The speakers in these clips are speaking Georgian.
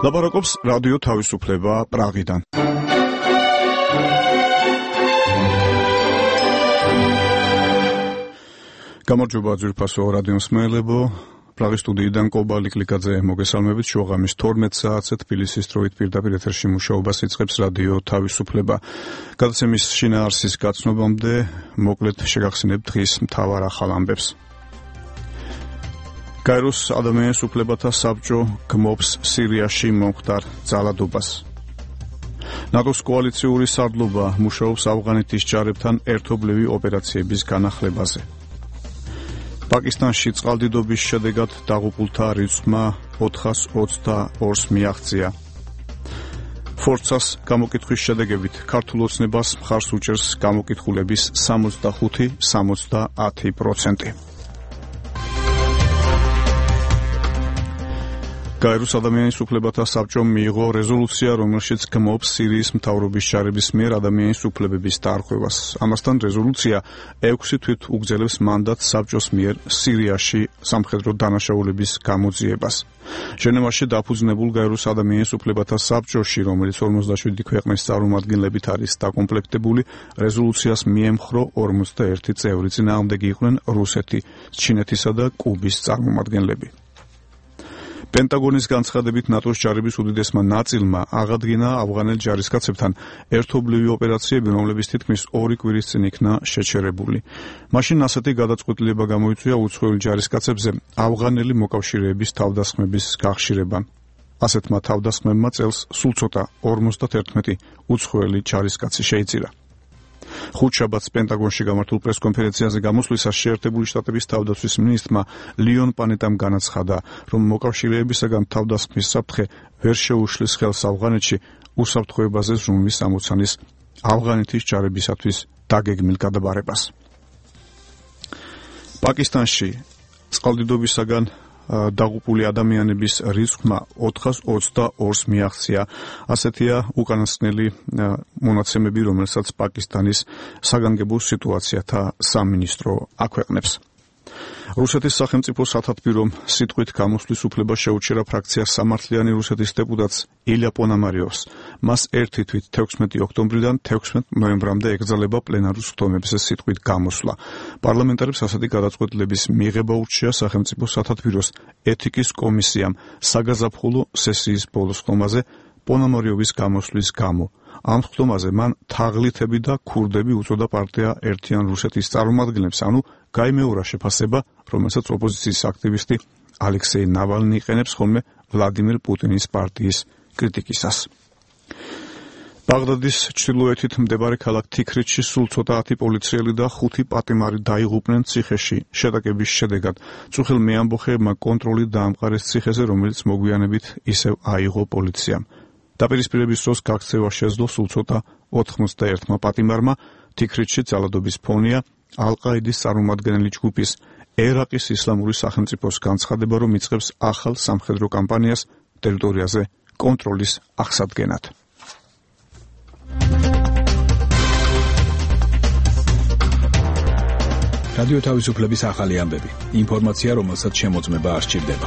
ლაპარაკობს რადიო თავისუფლება პრაღიდან. გამარჯობა ძვირფასო რადიო მსმენელებო, პრაღის სტუდიიდან კობალი კლიკაძე მოგესალმებით. შუაღამის 12 საათზე თბილისის დროით პირდაპირ ეთერში მუშაობას იწყებს რადიო თავისუფლება. გადაცემის შინაარსის გაცნობამდე მოკლედ შეგახსენებთ დღის მთავარ ახალ ამბებს. გაეროს ადამიანის უფლებათა საბჭო გმობს სირიაში მომხდარ ძალადობას. ნატოს კოალიციური სარდლობა მუშაობს ავღანეთის ჯარებთან ერთობლივი ოპერაციების განახლებაზე. პაკისტანში წყალდიდობის შედეგად დაღუპულთა რიცხვმა 422-ს მიაღწია. ფორცას გამოკითხვის შედეგებით ქართულ ოცნებას მხარს უჭერს გამოკითხულების 65-70%. გაეროს ადამიანის უფლებათა საბჭომ მიიღო რეზოლუცია, რომელშიც გმობს სირიის მთავრობის ჯარების მიერ ადამიანის უფლებების დარღვევას. ამასთან რეზოლუცია 6 თვით უგრძელებს მანდატს საბჭოს მიერ სირიაში სამხედრო დანაშაულების გამოძიებას. ჟენევაში დაფუძნებულ გაეროს ადამიანის უფლებათა საბჭოში, რომელიც 57 ქვეყნის წარმომადგენლებით არის დაკომპლექტებული, რეზოლუციას მიემხრო 41 წევრი. წინააღმდეგი იყვნენ რუსეთი, ჩინეთისა და კუბის წარმომადგენლები. პენტაგონის განცხადებით ნატოს ჯარების უდიდესმა ნაწილმა აღადგინა ავღანელ ჯარისკაცებთან ერთობლივი ოპერაციები, რომლებიც თითქმის 2 კვირის წინ იქნა შეჩერებული. მაშინ ასეთი გადაწყვეტილება გამოიწვია უცხოელ ჯარისკაცებზე ავღანელი მოკავშირეების თავდასხმების გახშირება. ასეთმა თავდასხმებმა წელს სულ ცოტა 51 უცხოელი ჯარისკაცი შეიწირა. ხუთშაბათს პენტაგონში გამართულ პრესკონფერენციაზე გამოსვლისას შეერთებული შტატების თავდაცვის მინისტრმა ლიონ პანეტამ განაცხადა, რომ მოკავშირეებისაგან თავდასხმის საფრთხე ვერ შეუშლის ხელს ავღანეთში უსაფრთხოებაზე ზრუნვის ამოცანის ავღანეთის ჯარებისათვის დაგეგმილ გადაბარებას. პაკისტანში წყალდიდობისაგან დაღუპული ადამიანების რიცხვმა 422-ს მიაღწია. ასეთია უკანასკნელი მონაცემები, რომელსაც პაკისტანის საგანგებო სიტუაციათა სამინისტრო აქვეყნებს. რუსეთის სახელმწიფო სათათბირო სიტყვით გამოსვლის უფლება შეუჩერა ფრაქცია სამართლიანი რუსეთის დეპუტატს ილია პონამარიოვს. მას ერთი თვით 16 ოქტომბრიდან 16 ნოემბრამდე ეკრძალება პლენარულ სხდომებზე სიტყვით გამოსვლა. პარლამენტარებს ასეთი გადაწყვეტილების მიღება ურჩია სახელმწიფო სათათბიროს ეთიკის კომისიამ საგაზაფხულო სესიის ბოლო სხდომაზე პონამარიოვის გამოსვლის გამო. ამ სხდომაზე მან თაღლითები და ქურდები უწოდა პარტია ერთიან რუსეთის წარმომადგენლებს, ანუ გაიმეორა შეფასება, რომელსაც ოპოზიციის აქტივისტი ალექსეი ნავალნი იყენებს ხოლმე ვლადიმირ პუტინის პარტიის კრიტიკისას. ბაღდადის ჩრდილოეთით მდებარე ქალაქ თიქრეთში სულ ცოტა 10 პოლიციელი და 5 პატიმარი დაიღუპნენ ციხეში შეტაკების შედეგად. წუხელ მეამბოხეებმა კონტროლი დაამყარეს ციხეზე, რომელიც მოგვიანებით ისევ აიღო პოლიციამ. დაპირისპირების დროს გაქცევა შეძლო სულ ცოტა 91 პატიმარმა. თიქრეთში ძალადობის ფონია ალ-ყაიდის წარმომადგენელი ჯგუფის ერაყის ისლამური სახელმწიფოს განცხადება, რომ იწყებს ახალ სამხედრო კამპანიას ტერიტორიაზე კონტროლის აღსადგენად. რადიო თავისუფლების ახალი ამბები. ინფორმაცია, რომელსაც შემოწმება არ სჭირდება.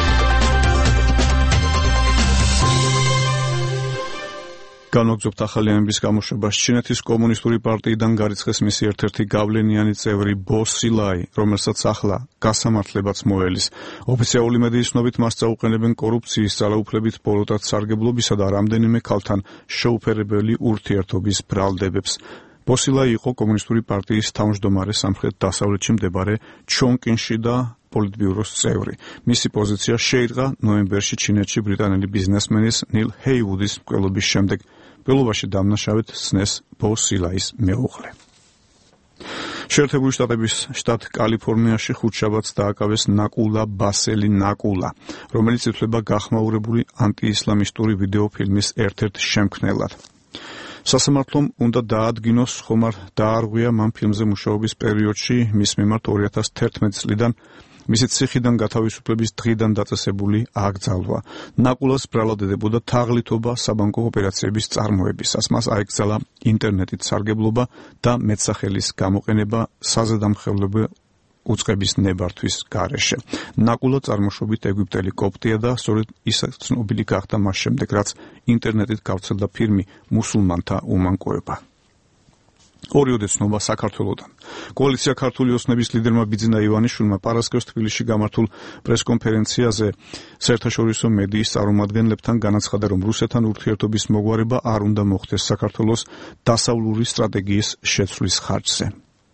განვაგრძობთ ახალი ამბების გამოშვებას. ჩინეთის კომუნისტური პარტიიდან გარიცხეს მისი ერთ-ერთი გავლენიანი წევრი ბო სილაი, რომელსაც ახლა გასამართლებაც მოელის. ოფიციალური მედიის ცნობით მას წაუყენებენ კორუფციის, ძალაუფლებით, ბოლოტად სარგებლობისა და რამდენიმე ქალთან შეუფერებელი ურთიერთობის ბრალდებებს. ბო სილაი იყო კომუნისტური პარტიის თავმჯდომარე სამხრეთ-დასავლეთში მდებარე ჩონკინში და პოლიტბიუროს წევრი. მისი პოზიცია შეირღა ნოემბერში ჩინეთში ბრიტანელი ბიზნესმენის ნილ ჰეივუდის მკვლელობის შემდეგ. მკვლელობაში დამნაშავედ სცნეს ბო სილაის მეუღლე. შეერთებული შტატების შტატ კალიფორნიაში ხუთშაბათს დააკავეს ნაკულა ბასელი ნაკულა, რომელიც ითვლება გახმაურებული ანტიისლამისტური ვიდეოფილმის ერთ-ერთ შემქმნელად. სასამართლომ უნდა დაადგინოს ხომ არ დაარღვია მან ფილმზე მუშაობის პერიოდში მის მიმართ 2011 წლიდან მისი ციხიდან გათავისუფლების დღიდან დაწესებული აკრძალვა. ნაკულას ბრალად ედებოდა თაღლითობა საბანკო ოპერაციების წარმოებისას. მას აეკრძალა ინტერნეტით სარგებლობა და მეტსახელის გამოყენება საზედამხედველო უწყების ნებართვის გარეშე. ნაკულა წარმოშობით ეგვიპტელი კოპტია და სწორედ ის ცნობილი გახდა მას შემდეგ, რაც ინტერნეტით გავრცელდა ფილმი მუსულმანთა უმანკოება. ორიოდე ცნობა საქართველოდან. კოალიცია ქართული ოცნების ლიდერმა ბიძინა ივანიშვილმა პარასკევს თბილისში გამართულ პრესკონფერენციაზე საერთაშორისო მედიის წარმომადგენლებთან განაცხადა, რომ რუსეთთან ურთიერთობის მოგვარება არ უნდა მოხდეს საქართველოს დასავლური სტრატეგიის შეცვლის ხარჯზე.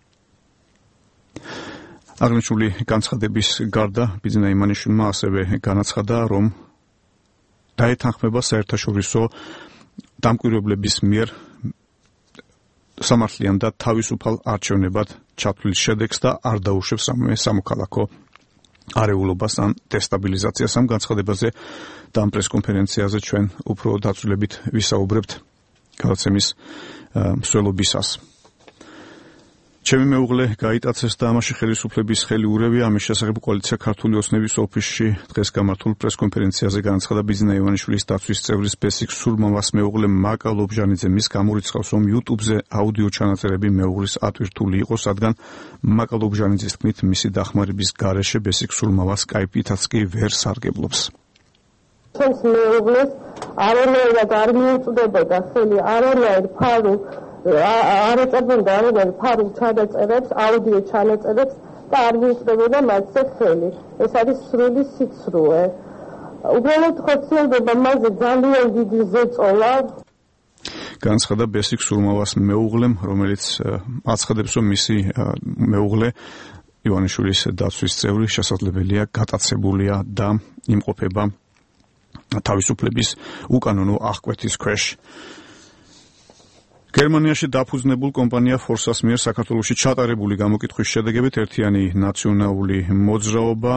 აღნიშნული განცხადების გარდა ბიძინა ივანიშვილმა ასევე განაცხადა, რომ დაეთანხმება საერთაშორისო დამკვირვებლების მიერ სამართლიან და თავისუფალ არჩევნებად ჩათვლის შედეგს და არ დაუშვებს სამი სამოქალაქო არეულობას ან დესტაბილიზაციას. ამ განცხადებაზე და ამ პრესკონფერენციაზე ჩვენ უფრო დაწვრილებით ვისაუბრებთ გადაცემის მსვლელობისას. ჩემი მეუღლე გაიტაცეს და ამაში ხელისუფლების ხელი ურევია. ამის შესახებ კოალიცია ქართული ოცნების ოფისში დღეს გამართულ პრესკონფერენციაზე განაცხადა ბიძინა ივანიშვილის დაცვის წევრის ბესიკ სურმავას მეუღლე მაკა ლობჟანიძე. მის გამორიცხავს, რომ YouTube-ზე აუდიო ჩანაწერები მეუღლის ატვირთული იყო, სადგან მაკა ლობჟანიძის თქმით, მისი დახმარების გარეშე ბესიკ სურმავას Skype-ითაც კი ვერ სარგებლობს. ჩვენს მეუღლეს არანაირად არ მიუწვდებოდა ხელი არანაირ ფარულ არ ეწებოდა არანაირ ფარულ ჩანაწერებს, აუდიო ჩანაწერებს და არ მიუწვდებოდა მასზე ხელი. ეს არის სრული სიცრუე. უბრალოდ ხოცნდება მასზე ძალიან დიდი ზეწოლა. განაცხადა ბესიკ სურმავას მეუღლემ, რომელიც აცხადებს, რომ მისი მეუღლე ივანიშვილის დაცვის წევრი შესაძლებელია გატაცებულია და იმყოფება თავისუფლების უკანონო აღკვეთის ქვეშ. გერმანიაში დაფუძნებულ კომპანია ფორსას მიერ საქართველოში ჩატარებული გამოკითხვის შედეგებით ერთიანი ნაციონალური მოძრაობა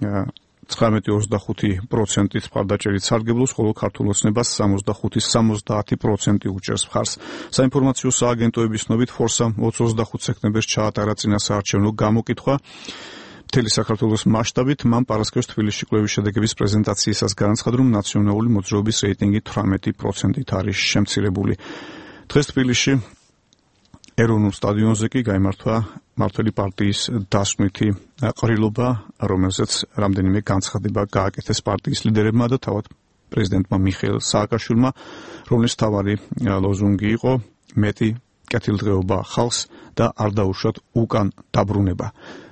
19-25%-ით მხარდაჭერით სარგებლობს, ხოლო ქართულ ოცნებას 65-70% უჭერს მხარს. საინფორმაციო სააგენტოების ცნობით ფორსამ 25 სექტემბერს ჩაატარა წინასაარჩევნო გამოკითხვა. მთელი საქართველოს მასშტაბით მან პარასკევს თბილისში კვლევის შედეგების პრეზენტაციისას განაცხადა, რომ ნაციონალური მოძრაობის რეიტინგი 18%-ით არის შემცირებული. დღეს თბილისში ეროვნულ სტადიონზე კი გაიმართვა მმართველი პარტიის დასკვნითი ყრილობა, რომელზეც რამდენიმე განცხადება გააკეთეს პარტიის ლიდერებმა და თავად პრეზიდენტმა მიხეილ სააკაშვილმა, რომლის მთავარი ლოზუნგი იყო მეტი კეთილდღეობა ხალხს და არ დაუშვათ უკან დაბრუნება.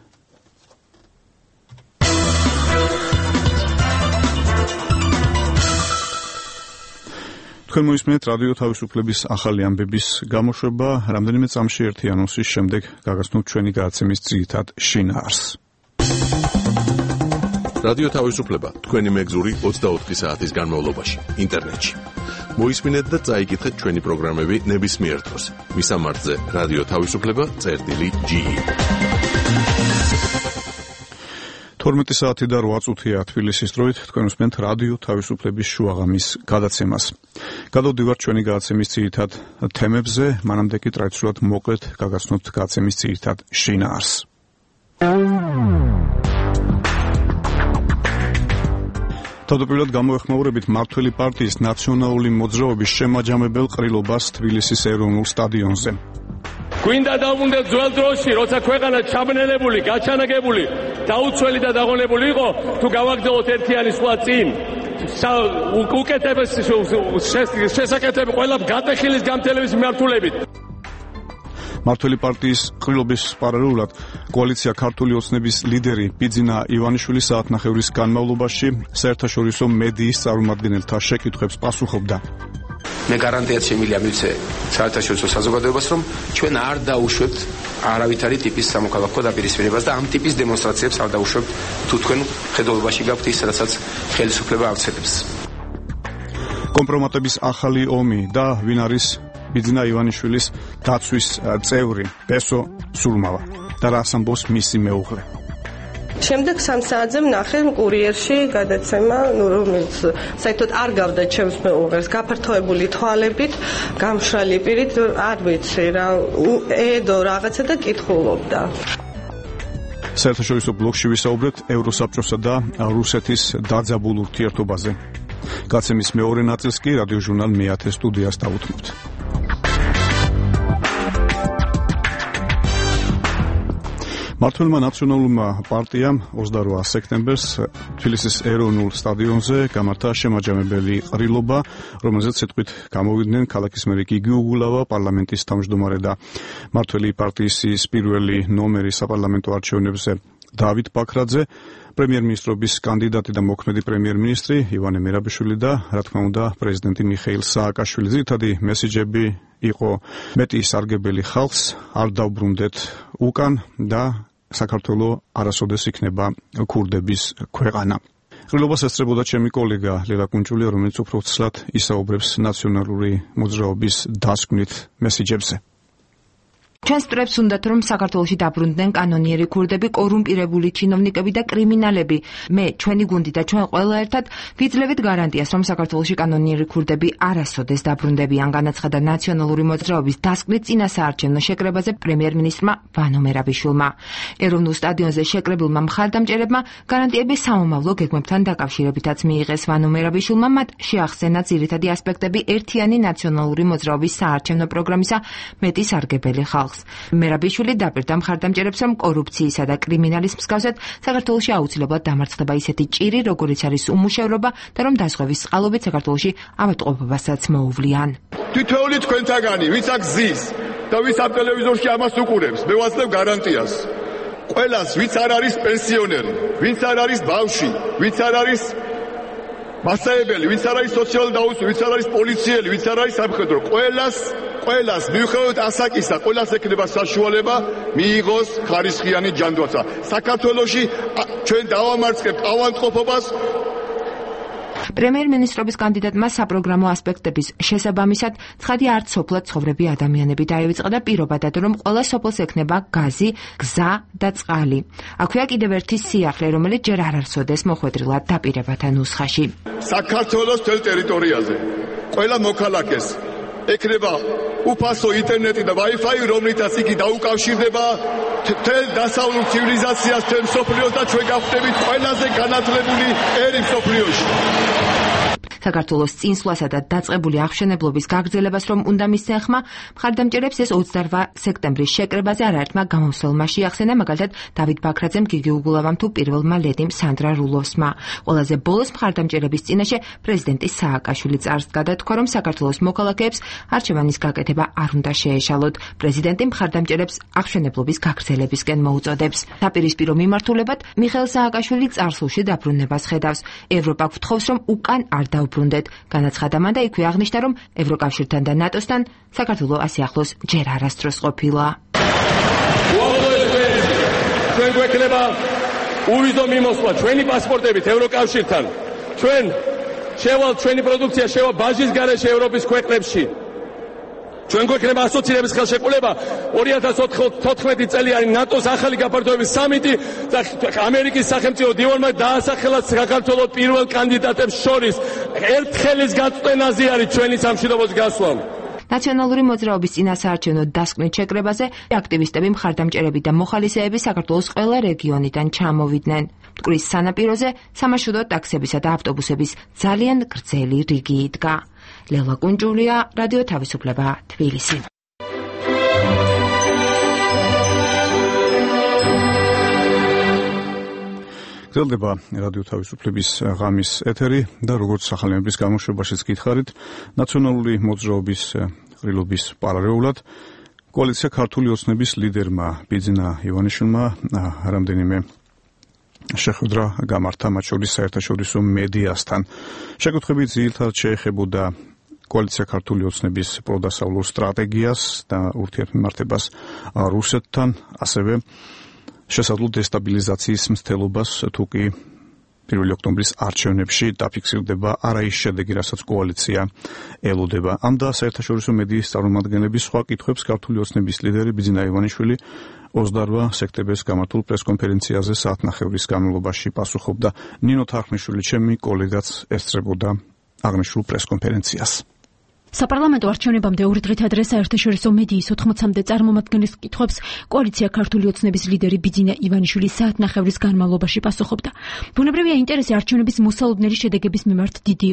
თქვენ მოისმენთ რადიო თავისუფლების ახალი ამბების გამოშვება. რამდენიმე წამში ერთი ანონსის შემდეგ გაგაცნობთ ჩვენი გადაცემის ძირითად შინაარსს. რადიო თავისუფლება თქვენი მეგზური 24 საათის განმავლობაში ინტერნეტში. მოისმინეთ და წაიკითხეთ ჩვენი პროგრამები ნებისმიერ დროს. მისამართზე რადიო თავისუფლება.ge 12 საათი და 8 წუთია თბილისის დროით. თქვენ უსმენთ რადიო თავისუფლების შუაღამის გადაცემას. გადავდივართ ჩვენი გადაცემის ძირითად თემებზე, მანამდე კი ტრადიციულად მოკლედ გაგაცნობთ გადაცემის ძირითად შინაარსს. თავდაპირველად გამოეხმაურებით მმართველი პარტიის ნაციონალური მოძრაობის შემაჯამებელ ყრილობას თბილისის ეროვნულ სტადიონზე. გვინდა დავუნდეთ ძველ დროში, როცა ქვეყანა ჩაბნელებული, გაჩანაგებული, დაუცველი და დაღონებული იყო, თუ გავაგზავნოთ ერთიანი სხვა წინ. უკეთებეს შესაკეთები ყველა გატეხილის გამთელების მიმართულებით. მმართველი პარტიის ყრილობის პარალელურად კოალიცია ქართული ოცნების ლიდერი ბიძინა ივანიშვილი საათნახევრის განმავლობაში საერთაშორისო მედიის წარმომადგენელთა შეკითხვებს პასუხობდა. მე გარანტიად შემიძლია მივცე საერთაშორისო საზოგადოებას, რომ ჩვენ არ დაუშვებთ არავითარი ტიპის სამოქალაქო დაპირისპირებას და ამ ტიპის დემონსტრაციებს არ დაუშვებთ, თუ თქვენ ხედულობაში გაქვთ ის, რასაც ხელისუფლება ავრცელებს. კომპრომატების ახალი ომი და ვინ არის ბიძინა ივანიშვილის დაცვის წევრი ბესო სურმავა და რას ამბობს მისი მეუღლე. შემდეგ 3 საათზე ვნახე კურიერში გადაცემა, რომელიც საერთოდ არ გავდა ჩემს მეუღლეს, გაფართოებული თვალებით, გამშრალი პირით, არ ვიცი რა, ედო რაღაცა და კითხულობდა. საერთაშორისო ბლოკში ვისაუბრეთ ევროსაბჭოსა და რუსეთის დაძაბულ ურთიერთობაზე. გადაცემის მეორე ნაწილს კი რადიოჟურნალ მე-10 სტუდიას დავუთმობთ. მართლმა ნაციონალურმა პარტიამ 28 სექტემბერს თბილისის ეროვნულ სტადიონზე გამართა შემაჯამებელი ყრილობა, რომელზეც სიტყვით გამოვიდნენ ქალაქის მერი გიგი უგულავა, პარლამენტის თავმჯდომარე და მართველი პარტიის პირველი ნომერი საპარლამენტო არჩევნებზე დავით ბაქრაძე, პრემიერ-მინისტრობის კანდიდატი და მოქმედი პრემიერ-მინისტრი ივანე მერაბიშვილი და, რა თქმა უნდა, პრეზიდენტი მიხეილ სააკაშვილი. ძირითადი მესიჯები იყო მეტი სარგებელი ხალხს, არ დავბრუნდეთ უკან და საქართველო არასოდეს იქნება ქურდების ქვეყანა. ყრილობას ესწრებოდა ჩემი კოლეგა ლელა კუნჭულია, რომელიც უფრო ცლად ისაუბრებს ნაციონალური მოძრაობის დასკვნით მესიჯებზე. ჩვენ სწრებს უნდათ, რომ საქართველოში დაბრუნდნენ კანონიერი ქურდები, კორუმპირებული ჩინოვნიკები და კრიმინალები. მე, ჩვენი გუნდი და ჩვენ ყველა ერთად ვიძლევით გარანტიას, რომ საქართველოში კანონიერი ქურდები არასოდეს დაბრუნდებიან, განაცხადა ნაციონალური მოძრაობის დასკვნით წინასაარჩევნო შეკრებაზე პრემიერ-მინისტრმა ვანო მერაბიშვილმა. ეროვნულ სტადიონზე შეკრებილმა მხარდამჭერებმა გარანტიები სამომავლო გეგმებთან დაკავშირებითაც მიიღეს. ვანო მერაბიშვილმა მათ შეახსენა ძირითადი ასპექტები ერთიანი ნაციონალური მოძრაობის საარჩევნო პროგრამისა მეტი სარგებელი ხალხს. მერაბიშვილი დაპირდა მხარდამჭერებს, რომ კორუფციისა და კრიმინალის მსგავსად საქართველოში აუცილებლად დამარცხდება ისეთი ჭირი, როგორიც არის უმუშევრობა და რომ დაზღვევის წყალობით საქართველოში ავადმყოფობასაც მოუვლიან. თითოეული თქვენთაგანი, ვინც აქ ზის და ვინც ამ ტელევიზორში ამას უყურებს, მე ვაცდებ გარანტიას. ყველას, ვინც არ არის პენსიონერი, ვინც არ არის ბავშვი, ვინც არ არის მასწავლებელი, ვინც არ არის სოციალური დაუწყო, ვინც არ არის პოლიციელი, ვინც არ არის სამხედრო, ყველას მიუხედავად ასაკისა, ყველას ექნება საშუალება მიიღოს ხარისხიანი ჯანდაცვა. საქართველოში ჩვენ დავამარცხებთ ავადმყოფობას. პრემიერ-მინისტრობის კანდიდატმა საპროგრამო ასპექტების შესაბამისად ცხადი არც სოფლად ცხოვრები ადამიანები დაივიწყა და პირობა დადო, რომ ყველა სოფელს ექნება გაზი, გზა და წყალი. აქვეა კიდევ ერთი სიახლე, რომელიც ჯერ არ არსოდეს მოხვედრილად დაპირებათა ნუსხაში. საქართველოს მთელ ტერიტორიაზე ყველა მოქალაქეს ექნება უფასო ინტერნეტი და Wi-Fi, რომლითაც იგი დაუკავშირდება მთელ დასავლურ ცივილიზაციას, მთელ მსოფლიოს და ჩვენ გავხდებით ყველაზე განათლებული ერი მსოფლიოში. საქართველოს წინსვლასა და დაწყებული აღშენებლობის გაგრძელებას რომ უნდა მისცენ ხმა, მხარდამჭერებს ეს 28 სექტემბრის შეკრებაზე არაერთმა გამოსვლელმა შეახსენა, მაგალითად დავით ბაქრაძემ, გიგი უგულავამ თუ პირველმა ლედიმ სანდრა რულოვსმა. ყველაზე ბოლოს მხარდამჭერების წინაშე პრეზიდენტი სააკაშვილი წარსდგა და თქვა, რომ საქართველოს მოქალაქეებს არჩევანის გაკეთება არ უნდა შეეშალოთ. პრეზიდენტი მხარდამჭერებს აღშენებლობის გაგრძელებისკენ მოუწოდებს. საპირისპირო მიმართულებად მიხეილ სააკაშვილი წარსულში დაბრუნებას ხედავს. ევროპა გვთხოვს, რომ უკან არ დაუბრუნდეთ. განაცხადა მან და იქვე აღნიშნა, რომ ევროკავშირთან და ნატოსთან საქართველო ასე ახლოს ჯერ არასდროს ყოფილა. ჩვენ გვექნება უვიზო მიმოსვლა ჩვენი პასპორტებით ევროკავშირთან. ჩვენ შევალთ ჩვენი პროდუქცია შევა ბაჟის გარეშე ევროპის ქვეყნებში. ჩვენ გვექნება ასოცირების ხელშეკრულება 2014 წელიანი ნატოს ახალი გაფართოების სამიტი და ამერიკის სახელმწიფო დივანმა დაასახელა საქართველოს პირველ კანდიდატებს შორის. ერთხელის გაწვენაზე არის ჩვენი სამშვიდობოს გასვლა. ნაციონალური მოძრაობის წინასაარჩევნო დასკვნით შეკრებაზე აქტივისტები, მხარდამჭერები და მოხალისეები საქართველოს ყველა რეგიონიდან ჩამოვიდნენ. მტკვრის სანაპიროზე სამარშრუტო ტაქსებისა და ავტობუსების ძალიან გრძელი რიგი იდგა. ლელა კუნჭულია, რადიო თავისუფლება, თბილისი. გრძელდება რადიო თავისუფლების ღამის ეთერი და როგორც სახალხოების გამოშვებაშიც გითხარით, ნაციონალური მოძრაობის ყრილობის პარალელურად კოალიცია ქართული ოცნების ლიდერმა ბიძინა ივანიშვილმა რამდენიმე შეხვედრა გამართა, მათ შორის საერთაშორისო მედიასთან. შეკითხვები ძირითადად შეეხებოდა კოალიცია ქართული ოცნების პროდასავლურ სტრატეგიას და ურთიერთმემართებას რუსეთთან, ასევე შესაძლო დესტაბილიზაციის მცდელობას, თუ კი 1 ოქტომბრის არჩევნებში დაფიქსირდება არა ის შედეგი, რასაც კოალიცია ელოდება. ამ და საერთაშორისო მედიის წარმომადგენლების სხვა კითხვებს ქართული ოცნების ლიდერი ბიძინა ივანიშვილი 28 სექტემბერს გამართულ პრესკონფერენციაზე საათნახევრის განმავლობაში პასუხობდა. ნინო თარხმიშვილი, ჩემი კოლეგაც ესწრებოდა აღნიშნულ პრესკონფერენციას. საპარლამენტო არჩევნებამდე 2 დღით ადრე საერთაშორისო მედიის 80-მდე წარმომადგენლის კითხვებს კოალიცია ქართული ოცნების ლიდერი ბიძინა ივანიშვილი საათნახევრის განმავლობაში პასუხობდა. ბუნებრივია ინტერესი არჩევნების მოსალოდნელი შედეგების მიმართ დიდი იყო.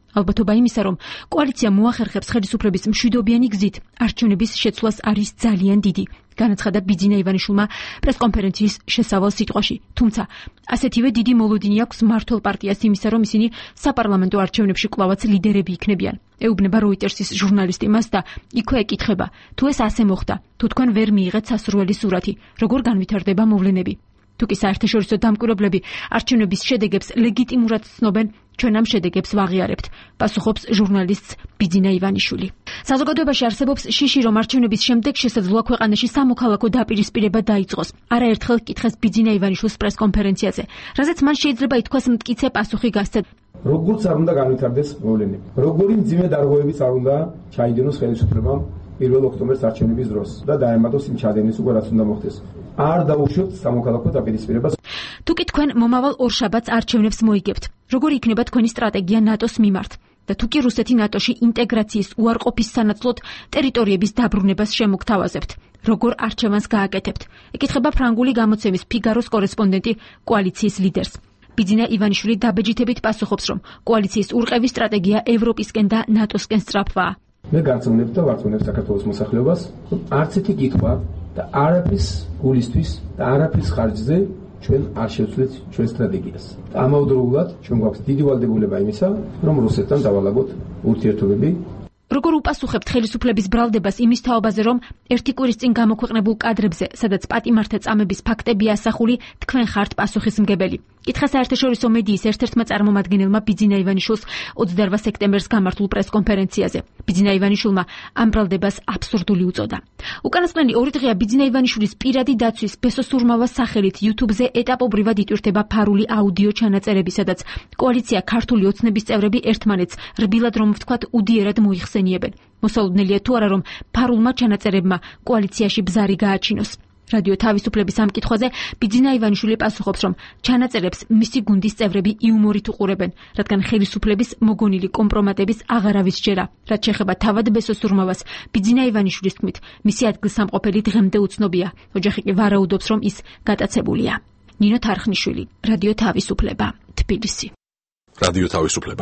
ალბათობა იმისა, რომ კოალიცია მოახერხებს ხელისუფლების მშვიდობიანი გზით არჩევნების შეცვლას არის ძალიან დიდი, განაცხადა ბიძინა ივანიშვილმა პრესკონფერენციის შესავალ სიტყვაში. თუმცა, ასეთივე დიდი მოლოდინი აქვს მმართველ პარტიას იმისა, რომ ისინი საპარლამენტო არჩევნებში კვლავაც ლიდერები იქნებიან. ეუბნება როიტერსის ჟურნალისტი მას და იქვე ეკითხება, თუ ეს ასე მოხდა, თუ თქვენ ვერ მიიღეთ სასურველი სურათი, როგორ განვითარდება მოვლენები. თუკი საერთაშორისო დამკვირვებლები არჩევნების შედეგებს ლეგიტიმურად ცნობენ, ჩვენ ამ შედეგებს ვაღიარებთ, პასუხობს ჟურნალისტს ბიძინა ივანიშვილი. საზოგადოებაში არსებობს შიში, რომ არჩევნების შემდეგ შესაძლოა ქვეყანაში სამოქალაქო დაპირისპირება დაიწყოს. არაერთხელ კითხეს ბიძინა ივანიშვილს პრესკონფერენციაზე, რაზეც მან შეიძლება ითქვას მტკიცე პასუხი გასცეთ. როგორც არ უნდა განვითარდეს მოვლენები, როგორი მძიმე დარღვევებიც არ უნდა ჩაიდენოს ხელისუფლებამ 1 ოქტომბერს არჩევნების დროს და დაემატოს იმ ჩადენის უკვე რაც უნდა მოხდეს. არ დაუშვებთ სამოქალაქო დაპირისპირებას. თუკი თქვენ მომავალ ორშაბათს არჩევნებს მოიგებთ, როგორი იქნება თქვენი სტრატეგია ნატოს მიმართ? და თუკი რუსეთი ნატოში ინტეგრაციის უარყოფის სანაცვლოდ ტერიტორიების დაბრუნებას შემოგთავაზებთ, როგორ არჩევანს გააკეთებთ? ეკითხება ფრანგული გამოცემის ფიგაროს კორესპონდენტი კოალიციის ლიდერს. ბიძინა ივანიშვილი დაბეჯითებით პასუხობს, რომ კოალიციის ურყევის სტრატეგია ევროპისკენ და ნატოსკენ სწრაფვაა. მე გარწმუნებ და ვარწმუნებ საქართველოს მოსახლეობას, რომ არც ერთი კითხვა და არაფრის გულისთვის და არაფრის ხარჯზე ჩვენ არ შევცვლით ჩვენ სტრატეგიას. ამავდროულად ჩვენ გვაქვს დიდი ვალდებულება იმისა, რომ რუსეთთან დავალაგოთ ურთიერთობები. როგორ უპასუხებთ ხელისუფლების ბრალდებას იმის თაობაზე, რომ ერთი კვირის წინ გამოქვეყნებულ კადრებზე, სადაც პატიმართა წამების ფაქტებია ასახული, თქვენ ხართ პასუხისმგებელი? კითხა საერთაშორისო მედიის ერთ-ერთმა წარმომადგენელმა ბიძინა ივანიშვილს 28 სექტემბერს გამართულ პრესკონფერენციაზე. ბიძინა ივანიშვილმა ამ ბრალდებას აბსურდული უწოდა. უკანასკნელი 2 დღეა ბიძინა ივანიშვილის პირადი დაცვის ბესოსურმავას სახელით YouTube-ზე ეტაპობრივად იტვირთება ფარული აუდიო ჩანაწერები, სადაც კოალიცია ქართული ოცნების წევრები ერთმანეთს რბილად რომ ვთქვათ უდიერად მოიხსენიებენ. მოსალოდნელია თუ არა, რომ ფარულმა ჩანაწერებმა კოალიციაში ბზარი გააჩინოს. რადიო თავისუფლების ამ კითხვაზე ბიძინა ივანიშვილი პასუხობს, რომ ჩანაწერებს მისი გუნდის წევრები იუმორით უყურებენ, რადგან ხელისუფლების მოგონილი კომპრომატების აღარავის ჯერა. რაც შეეხება თავად ბესოსურმავას, ბიძინა ივანიშვილის თქმით, მისი ადგილსამყოფელი დღემდე უცნობია. ოჯახი კი ვარაუდობს, რომ ის გატაცებულია. ნინო თარხნიშვილი, რადიო თავისუფლება, თბილისი. რადიო თავისუფლება.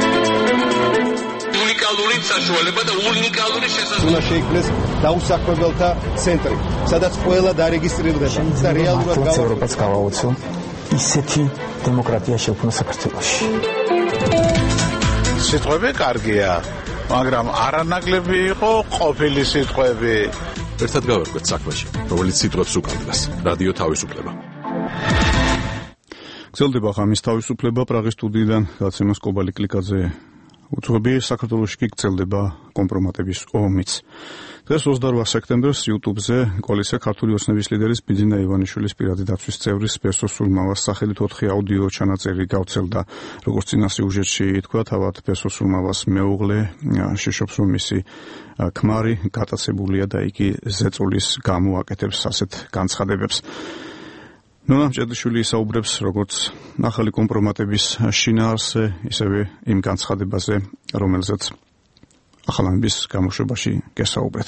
უნიკალური საშუალება და უნიკალური შესაძლებლობა. უნდა შეიქმნეს დაუსაქმებელთა ცენტრი, სადაც ყველა დარეგისტრირდება და რეალურად ევროპას გავაოცო ისეთი დემოკრატია შექმნა საქართველოში. სიტყვები კარგია, მაგრამ არანაკლები იყო ყოფილი სიტყვები. ერთად გავერკვეთ საქმეში, რომელიც სიტყვებს უკავშირდება. რადიო თავისუფლება. გრძელდება ხამის თავისუფლება პრაღის სტუდიიდან გაცემას კობალი კლიკაძე უძღვები საქართველოში კი გრძელდება კომპრომატების ომიც. დღეს 28 სექტემბერს YouTube-ზე კოალიცია ქართული ოცნების ლიდერის ბიძინა ივანიშვილის პირადი დაცვის წევრის ბესოსურმავას სახელით 4 აუდიო ჩანაწერი გავრცელდა. როგორც წინა სიუჟეტში ითქვა, თავად ბესოსურმავას მეუღლე შეშობს, რომ მისი ქმარი გატაცებულია და იგი ზეწოლის გამო აკეთებს ასეთ განცხადებებს. ნონა მჭედლიშვილი ისაუბრებს როგორც ახალი კომპრომატების შინაარსზე, ისევე იმ განცხადებაზე, რომელზეც ახალამების გამოშვებაში გესაუბრეთ.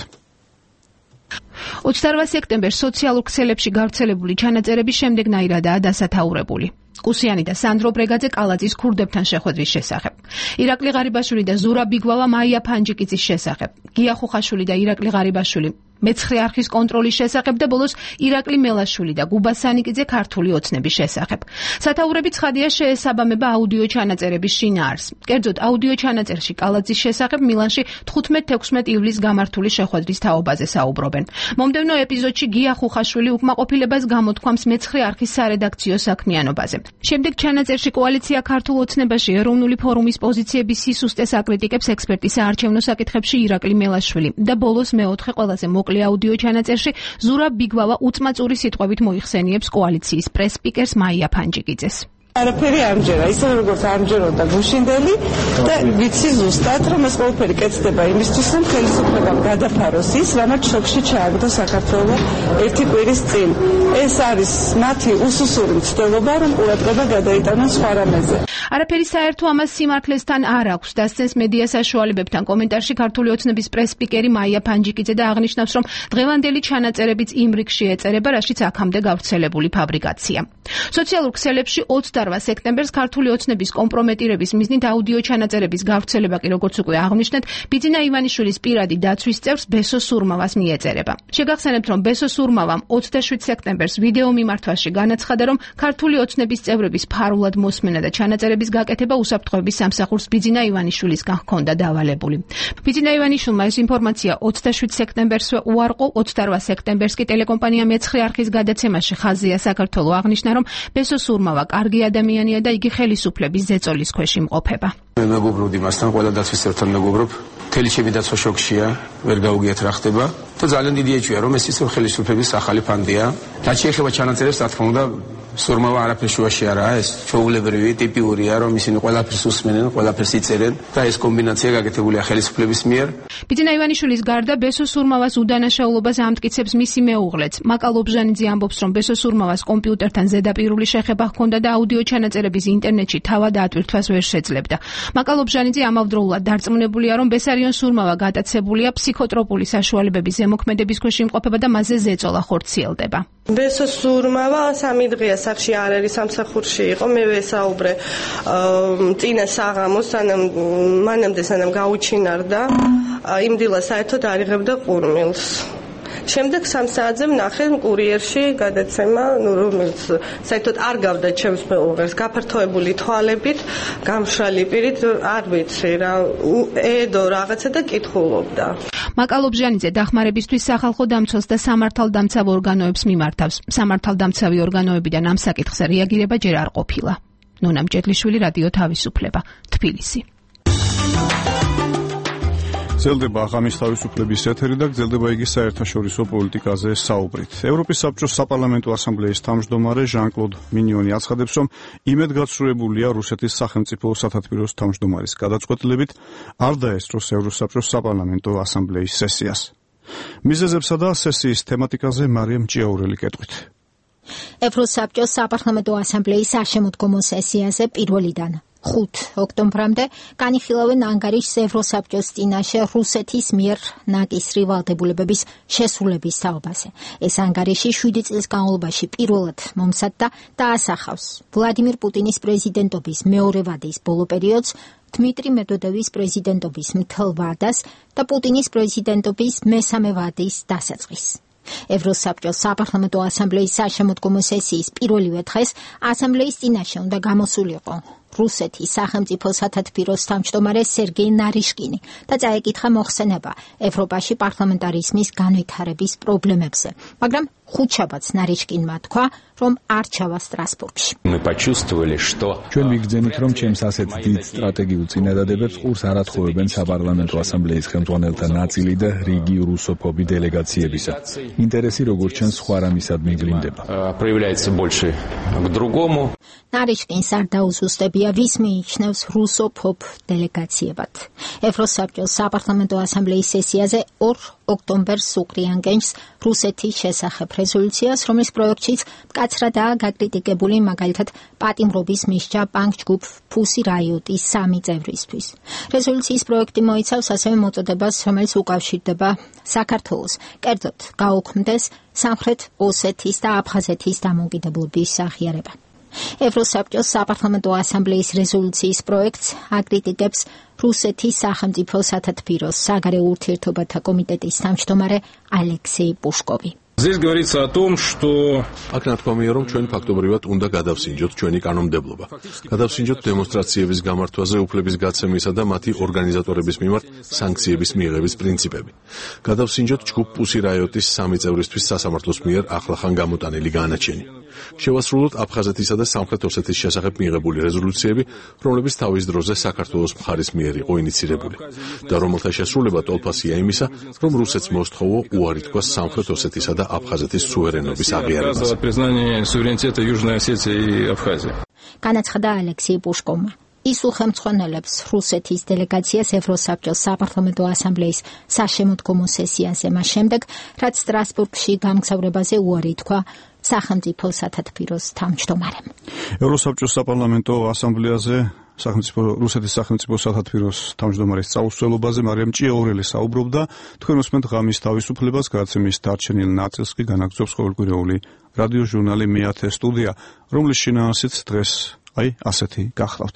28 სექტემბერს სოციალურ ქსელებში გავრცელებული ჩანაწერები შემდეგნაირადაა დასათაურებული. კუსიანი და სანდრო ბრეგაძე კალაძის ქურდებთან შეხვედრის შესახებ. ირაკლი ღარიბაშვილი და ზურაბ ბიგვავა მაია ფანჯიკიძის შესახებ. გია ხუხაშვილი და ირაკლი ღარიბაშვილი მეცხრე არხის კონტროლის შესახებ და ბოლოს ირაკლი მელაშვილი და გუბა სანიკიძე ქართული ოცნების შესახებ. სათაურები ცხადია შეესაბამება აუდიო ჩანაწერების შინაარსს. კერძოდ აუდიო ჩანაწერში კალაძის შესახებ მილანში 15-16 ივლისს გამართული შეხვედრის თაობაზე საუბრობენ. მომდევნო ეპიზოდში გია ხუხაშვილი უკმაყოფილებას გამოთქვამს მეცხრე არხის სარედაქციო საქმიანობაზე. შემდეგ ჩანაწერში კოალიცია ქართულ ოცნებაში ეროვნული ფორუმის პოზიციების სისუსტეს აკრიტიკებს ექსპერტი საარჩევნო საკითხებში ირაკლი მელაშვილი და ბოლოს მეოთხე ყველაზე მოკლე აუდიო ჩანაწერში ზურაბ ბიგვავა უწმაწური სიტყვებით მოიხსენიებს კოალიციის პრეს-სპიკერს მაია ფანჯიკიძეს. არაფერი ამჯერა, ისე როგორც ამჯეროდა გუშინდელი და ვიცი ზუსტად, რომ ეს ყველაფერი კეთდება იმისთვის, რომ ხელისუფლებამ გადაფაროს ის, რამაც შოკში ჩააგდო საქართველო ერთი კვირის წინ. ეს არის მათი უსუსური მცდელობა, რომ ყურადღება გადაიტანონ სხვა რამეზე. არაფერი საერთო ამას სიმართლესთან არ აქვს, დასცენს მედია საშუალებებთან კომენტარში ქართული ოცნების პრეს-სპიკერი მაია ფანჯიკიძე და აღნიშნავს, რომ დღევანდელი ჩანაწერებიც იმ რიგში ეწერება, რაშიც აქამდე გავრცელებული ფაბრიკაცია. სოციალურ ქსელებში 20 28 სექტემბერს ქართული ოცნების კომპრომეტირების მიზნით აუდიო ჩანაწერების გავრცელება კი როგორც უკვე აღნიშნეთ, ბიძინა ივანიშვილის პირადი დაცვის წევრს ბესო სურმავას მიეწერება. შეგახსენებთ, რომ ბესო სურმავამ 27 სექტემბერს ვიდეო მიმართვაში განაცხადა, რომ ქართული ოცნების წევრების ფარულად მოსმენა და ჩანაწერების გაკეთება უსაფრთხოების სამსახურს ბიძინა ივანიშვილისგან ჰქონდა დავალებული. ბიძინა ივანიშვილმა ეს ინფორმაცია 27 სექტემბერსვე უარყო, 28 სექტემბერს კი ტელეკომპანია მეცხრე არხის გადაცემაში ხაზია საქართველო აღნიშნა, რომ ბესო სურმავა კარგი ადამიანია და იგი ხელისუფლების ზეწოლის ქვეშ იმყოფება. მე მეგობრობ იმასთან, ყველა დაცვის წევრთან მეგობრობ, მთელი ჩემი დაცვა შოქშია, ვერ გაუგიათ რა ხდება და ძალიან დიდი ეჭვია, რომ ეს ისევ ხელისუფლების ახალი ფანდია. რაც შეეხება ჩანაწერებს, რა თქმა უნდა, სურმავა არაფერს შუაში არაა, ეს ჩვეულებრივი, ტიპიურია, რომ ისინი ყველაფერს უსმენენ, ყველაფერს იწერენ და ეს კომბინაცია გაკეთებულია ხელისუფლების მიერ. ბიძინა ივანიშვილის გარდა ბესო სურმავას უდანაშაულობას ამტკიცებს მისი მეუღლეც. მაკა ლობჟანიძე ამბობს, რომ ბესო სურმავას კომპიუტერთან ზედაპირული შეხება ჰქონდა და აუდიო ჩანაწერების ინტერნეტში თავად ატვირთვას ვერ შეძლებდა. მაკა ლობჟანიძე ამავდროულად დარწმუნებულია, რომ ბესარიონ სურმავა გატაცებულია ფსიქოტროპული საშუალებების ზემოქმედების ქვეშ იმყოფება და მასზე ზეწოლა ხორციელდება. ბესო სურმავა 3 დღეა სახში არ არის, სამსახურში იყო. მე ვესაუბრე წინა საღამოს, მანამდე სანამ გაუჩინარდა, იმ დილას საერთოდ არ იღებდა ყურმილს. შემდეგ 3 საათზე ვნახე კურიერში გადაცემა, რომელიც საერთოდ არ გავდა ჩემს მეუღლეს, გაფართოებული თვალებით, გამშრალი პირით, არ ვიცი რა, ედო რაღაცა და კითხულობდა. მაკა ლობჟანიძე დახმარებისთვის სახალხო დამცველს და სამართალდამცავ ორგანოებს მიმართავს. სამართალდამცავი ორგანოებიდან ამ საკითხზე რეაგირება ჯერ არ ყოფილა. ნონა მჭედლიშვილი, რადიო თავისუფლება, თბილისი. გრძელდება აღამის თავისუფლების ეთერი და გრძელდება იგი საერთაშორისო პოლიტიკაზე საუბრით. ევროპის საბჭოს საპარლამენტო ასამბლეის თავმჯდომარე ჟან-კლოდ მინიონი აცხადებს, რომ იმედგაცრუებულია რუსეთის სახელმწიფო სათათბიროს თავმჯდომარის გადაწყვეტილებით არ დაესწროს ევროსაბჭოს საპარლამენტო ასამბლეის სესიას. მიზეზებსა და სესიის თემატიკაზე მარიამ ჭიაურელი კეთვით. ევროსაბჭოს საპარლამენტო ასამბლეის საშემოდგომო სესიაზე პირველიდან 5 ოქტომბრამდე განიხილავენ ანგარიშს ევროსაბჭოს წინაშე რუსეთის მიერ ნაკისრი ვალდებულებების შესრულების თაობაზე. ეს ანგარიში 7 წლის განმავლობაში პირველად მომსადდა და ასახავს ვლადიმირ პუტინის პრეზიდენტობის მეორე ვადის ბოლო პერიოდს, დმიტრი მედვედევის პრეზიდენტობის მთელ ვადას და პუტინის პრეზიდენტობის მესამე ვადის დასაწყისს. ევროსაბჭოს საპარლამენტო ასამბლეის საშემოდგომო სესიის პირველივე დღეს ასამბლეის წინაშე უნდა გამოსულიყო რუსეთის სახელმწიფო სათათბიროს თავმჯდომარე სერგეი ნარიშკინი და წაეკითხა მოხსენება ევროპაში პარლამენტარიზმის განვითარების პრობლემებზე, მაგრამ ხუთშაბათს ნარიშკინმა თქვა, რომ არ ჩავა სტრასბურგში. ჩვენ ვიგრძენით, რომ ჩემს ასეთ დიდ სტრატეგიულ წინადადებებს ყურს არ ათხოვებენ საპარლამენტო ასამბლეის ხელმძღვანელთა ნაწილი და რიგი რუსოფობი დელეგაციებისა. ინტერესი როგორც ჩვენ სხვა რამისადმი გლინდება. ნარიშკინს არ დაუზუსტებია, ვის მიიჩნევს რუსოფობ დელეგაციებად. ევროსაბჭოს საპარლამენტო ასამბლეის სესიაზე 2 ოქტომბერს უკრიანგენს რუსეთის შესახებ რეზოლუციას, რომლის პროექტშიც მკაცრადაა გაკრიტიკებული მაგალითად პატიმრობის მისჯა ბანკჯგუფ ფუსი რაიოტის 3 წევრისთვის. რეზოლუციის პროექტი მოიცავს ასევე მოწოდებას, რომელიც უკავშირდება საქართველოს, კერძოდ გაუქმდეს სამხრეთ ოსეთის და აფხაზეთის დამოუკიდებლობის აღიარება. ევროსაბჭოს საპარლამენტო ასამბლეის რეზოლუციის პროექტს აკრიტიკებს რუსეთის სახელმწიფო სათათბიროს საგარეო ურთიერთობათა კომიტეტის თავმჯდომარე ალექსეი პუშკოვი. Здесь говорится о том, что აქ ნათქვამია, რომ ჩვენ ფაქტობრივად უნდა გადავსინჯოთ ჩვენი კანონმდებლობა. გადავსინჯოთ დემონსტრაციების გამართვაზე უფლების გაცემისა და მათი ორგანიზატორების მიმართ სანქციების მიღების პრინციპები. გადავსინჯოთ ჯგუფ პუსი რაიოტის 3 წევრისთვის სასამართლოს მიერ ახლახან გამოტანილი განაჩენი. შევასრულოთ აფხაზეთისა და სამხრეთ ოსეთის შესახებ მიღებული რეზოლუციები, რომლებიც თავის დროზე საქართველოს მხარის მიერ იყო ინიცირებული და რომელთა შესრულება ტოლფასია იმისა, რომ რუსეთს მოსთხოვო უარი თქვას სამხრეთ ოსეთისა და აფხაზეთის სუვერენობის აღიარებაზე. განაცხადა ალექსეი პუშკოვმა. ის უხელმძღვანელებს რუსეთის დელეგაციას ევროსაბჭოს საპარლამენტო ასამბლეის საშემოდგომო სესიაზე მას შემდეგ, რაც სტრასბურგში გამგზავრებაზე უარი თქვა სახელმწიფო სათათბიროს თავმჯდომარემ. ევროსაბჭოს საპარლამენტო ასამბლეაზე რუსეთის სახელმწიფო სათათბიროს თავმჯდომარის წაუსწველობაზე მარიამ ჭიაურელი საუბრობდა. თქვენ უსმენთ ღამის თავისუფლებას, გადაცემის დარჩენილ ნაწილს კი განაგრძობს ყოველკვირეული რადიო ჟურნალი მე-10 სტუდია, რომლის შინაარსიც დღეს აი, ასეთი გახლავთ.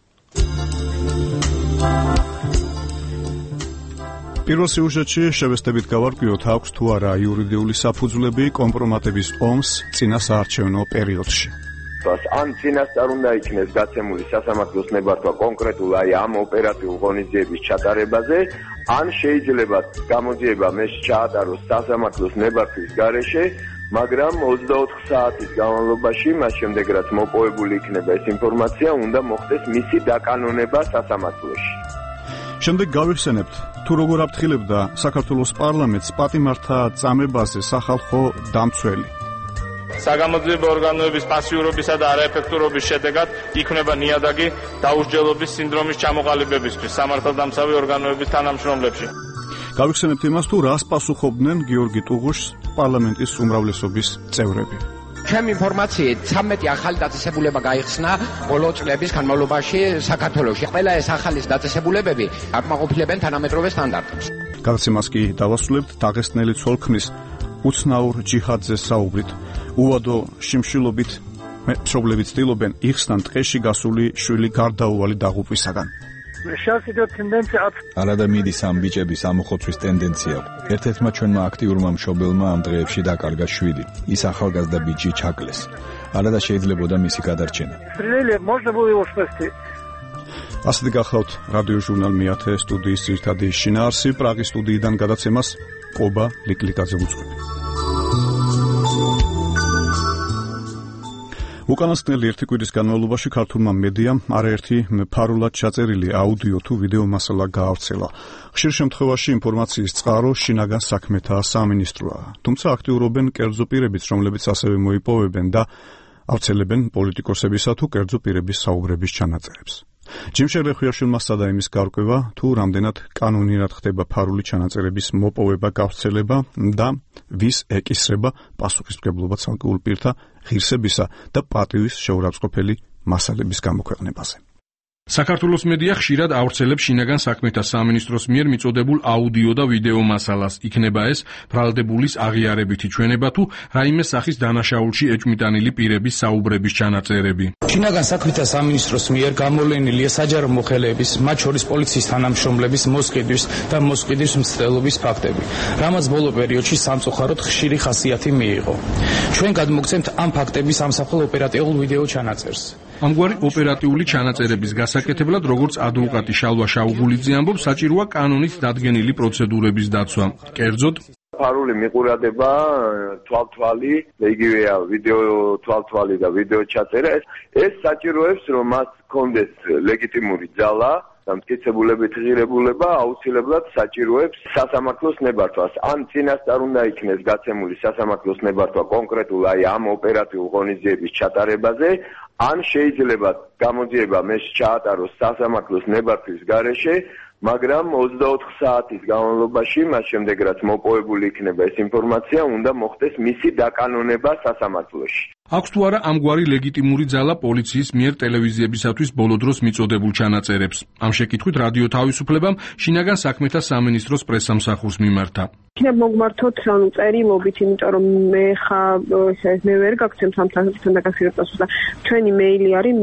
პირველ სიუჟეტში შევესწრებით გავარკვიოთ, აქვს თუ არა იურიდიული საფუძვლები კომპრომატების ომს წინასაარჩევნო პერიოდში. ან წინასწარ უნდა იქნეს გაცემული სასამართლოს ნებართვა კონკრეტულ აი ამ ოპერატიულ ღონისძიების ჩატარებაზე, ან შეიძლება გამოძიება მე ჩაატაროს სასამართლოს ნებართვის გარეშე, მაგრამ 24 საათის განმავლობაში, მას შემდეგ რაც მოპოვებული იქნება ეს ინფორმაცია, უნდა მოხდეს მისი დაკანონება სასამართლოში. შემდეგ გავიხსენებთ, თუ როგორ აფრთხილებდა საქართველოს პარლამენტს პატიმართა წამებაზე სახალხო დამცველი. საგამოძიებო ორგანოების პასიურობისა და არაეფექტურობის შედეგად იქმნება ნიადაგი დაუსჯელობის სინდრომის ჩამოყალიბებისთვის სამართალდამცავი ორგანოების თანამშრომლებში. გავიხსენებთ იმას, თუ რას პასუხობდნენ გიორგი ტუღუშს პარლამენტის უმრავლესობის წევრები. ჩემი ინფორმაციით 13 ახალი დაწესებულება გაიხსნა ბოლო წლების განმავლობაში საქართველოში. ყველა ეს ახალი დაწესებულებები აკმაყოფილებენ თანამედროვე სტანდარტებს. გაცემას კი დავასრულებთ დაღესტნელი ცოლქმრის უცნაურ ჯიჰადზე საუბრით. უვადო შიმშილობით მშობლები ცდილობენ იხსნან ტყეში გასული შვილი გარდაუვალი დაღუპვისაგან. არადა მიდის ამ ბიჭების ამოხოცვის ტენდენცია. ერთ-ერთმა ჩვენმა აქტიურმა მშობელმა ამ დღეებში დაკარგა შვილი. ის ახალგაზრდა ბიჭი ჩაკლეს. არადა შეიძლებოდა მისი გადარჩენა. ასეთი გახლავთ რადიო ჟურნალ მეათე სტუდიის ძირითადი შინაარსი. პრაღის სტუდიიდან გადაცემას კობა ლიკლიკაძე უძღვება. უკანასკნელი ერთი კვირის განმავლობაში ქართულმა მედიამ არაერთი ფარულად ჩაწერილი აუდიო თუ ვიდეო მასალა გაავრცელა. ხშირ შემთხვევაში ინფორმაციის წყარო შინაგან საქმეთა სამინისტროა. თუმცა აქტიურობენ კერძო პირებიც, რომლებიც ასევე მოიპოვებენ და ავრცელებენ პოლიტიკოსებისა თუ კერძო პირების საუბრების ჩანაწერებს. ჯიმშე რეხვიაშვილმა სცადა იმის გარკვევა, თუ რამდენად კანონიურად ხდება ფარული ჩანაწერების მოპოვება, გავრცელება და ვის ეკისრება პასუხისმგებლობა ცალკეულ პირთა ღირსებისა და პატივის შეურაცხყოფელი მასალების გამოქვეყნებაზე. საქართველოს მედია ხშირად ავრცელებს შინაგან საქმეთა სამინისტროს მიერ მიწოდებულ აუდიო და ვიდეო მასალას. იქნება ეს ბრალდებულის აღიარებითი ჩვენება თუ რაიმე სახის დანაშაულში ეჭვმიტანილი პირების საუბრების ჩანაწერები. შინაგან საქმეთა სამინისტროს მიერ გამოვლენილია საჯარო მოხელეების, მათ შორის პოლიციის თანამშრომლების მოსყიდვის და მოსყიდვის მცდელობის ფაქტები, რამაც ბოლო პერიოდში სამწუხაროდ ხშირი ხასიათი მიიღო. ჩვენ გადმოგცემთ ამ ფაქტების ამსახველ ოპერატიულ ვიდეო ჩანაწერს. ამგვარი ოპერატიული ჩანაწერების გასაკეთებლად, როგორც ადვოკატი შალვა შაუგულიძე ამბობს, საჭიროა კანონით დადგენილი პროცედურების დაცვა. კერძოდ, ფარული მიყურადება, თვალთვალი, იგივეა ვიდეო თვალთვალი და ვიდეო ჩაწერა, ეს საჭიროებს, რომ მას ჰქონდეს ლეგიტიმური ძალა და მტკიცებულებით ღირებულება, აუცილებლად საჭიროებს სასამართლოს ნებართვას. ან წინასწარ უნდა იქნეს გაცემული სასამართლოს ნებართვა კონკრეტულ აი ამ ოპერატიულ ღონისძიების ჩატარებაზე, ან შეიძლება გამოძიება მე ჩაატაროს სასამართლოს ნებართვის გარეშე, მაგრამ 24 საათის განმავლობაში, მას შემდეგ რაც მოპოვებული იქნება ეს ინფორმაცია, უნდა მოხდეს მისი დაკანონება სასამართლოში. აქვს თუ არა ამგვარი ლეგიტიმური ძალა პოლიციის მიერ ტელევიზიებისათვის ბოლო დროს მიწოდებულ ჩანაწერებს? ამ შეკითხვით რადიო თავისუფლებამ შინაგან საქმეთა სამინისტროს პრესსამსახურს მიმართა. იქნებ მოგმართოთ წერილობით, იმიტომ რომ მე ვერ გაგცემთ ამ თემასთან დაკავშირებას და ჩვენი მეილი არის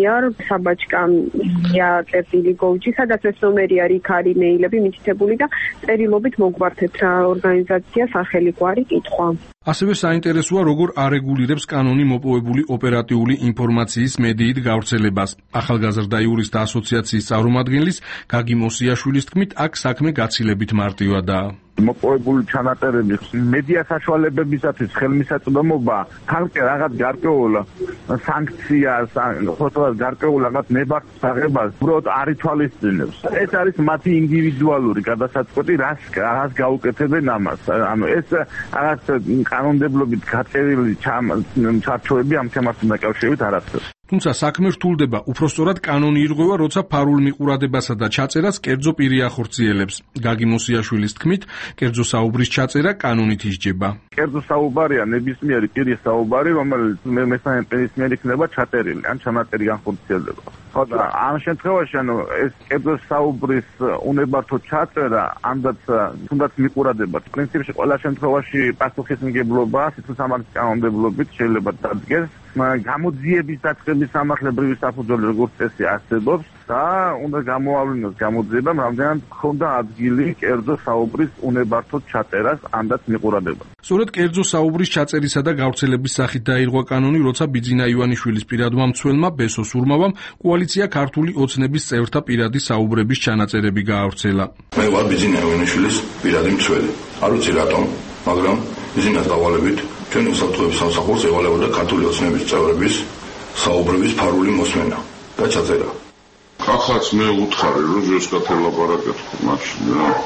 mia.pr@mia.gov.gr, სადაც ეს ნომერი არის, იქ არის მეილები მითითებული და წერილობით მოგმართეთ ორგანიზაციას ახალი გვარი კითხვა. ასევე საინტერესოა, როგორ არეგულირებს კანონი მოპოვებული ოპერატიული ინფორმაციის მედიით გავრცელებას. ახალგაზრდა იურისტთა ასოციაციის წარმომადგენლის გაგი მოსიაშვილის თქმით, აქ საქმე გაცილებით მარტივადაა. მოპოვებული ჩანაწერების მედია საშუალებებისათვის ხელმისაწვდომობა თალკე რაღაც გარკვეულ სანქციას, ხოთოლას გარკვეულ რაღაც ნებართვას აღებას უბრალოდ არ ითვალისწინებს. ეს არის მათი ინდივიდუალური გადასაწყვეტი, რას გაუკეთებენ ამას. ანუ ეს რაღაც კანონმდებლობით გაწერილი ჩარჩოები ამ თემასთან დაკავშირებით არ არსებობს. თუმცა საქმე რთულდება, უпростоრად კანონი ირღვევა, როცა ფარულ მიყურადებასა და ჩაწერას კერძო პირი ახორციელებს. გაგი მოსიაშვილის თქმით, კერძო საუბრის ჩაწერა კანონით ისჯება. კერძო საუბარია ნებისმიერი პირის საუბარი, რომელიც მესამე პირის მიერ იქნება ჩაწერილი, ან ჩანაწერი განხორციელდება. ხო და ამ შემთხვევაში, ანუ ეს კერძო საუბრის უნებართო ჩაწერა, თუნდაც მიყურადება, პრინციპში ყველა შემთხვევაში პასუხისმგებლობა სიცოცხლის კანონმდებლობით შეიძლება დადგეს. გამოძიების დაწყების სამართლებრივი საფუძველი როგორც წესი არსებობს და უნდა გამოავლინოს გამოძიებამ რამდენად ჰქონდა ადგილი კერძო საუბრის უნებართოდ ჩაწერას ამდაც მიყურებება. სწორედ კერძო საუბრის ჩაწერისა და გავრცელების სახით დაირღვა კანონი, როცა ბიძინა ივანიშვილის პირადმა მცველმა ბესო სურმავამ კოალიცია ქართული ოცნების წევრთა პირადი საუბრების ჩანაწერები გაავრცელა. მე ვარ ბიძინა ივანიშვილის პირადი მცველი. არ ვიცი რატომ, მაგრამ ბიძინას დავალებით ჩვენ უსაფრთხოების სამსახურს ევალებოდა ქართული ოცნების წევრების საუბრების ფარული მოსმენა და ჩაწერა. ახაც მე უთხარი რომ ზუსტად ელაპარაკეთ მაშინ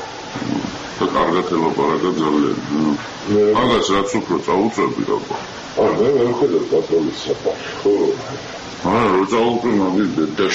და კარგად ელაპარაკეთ ძალიან. მაგას რაც უფრო წაუწევდი რა. მე ვხედავ პატრონის საფარში. ხო. რო წაუწევ მაგის და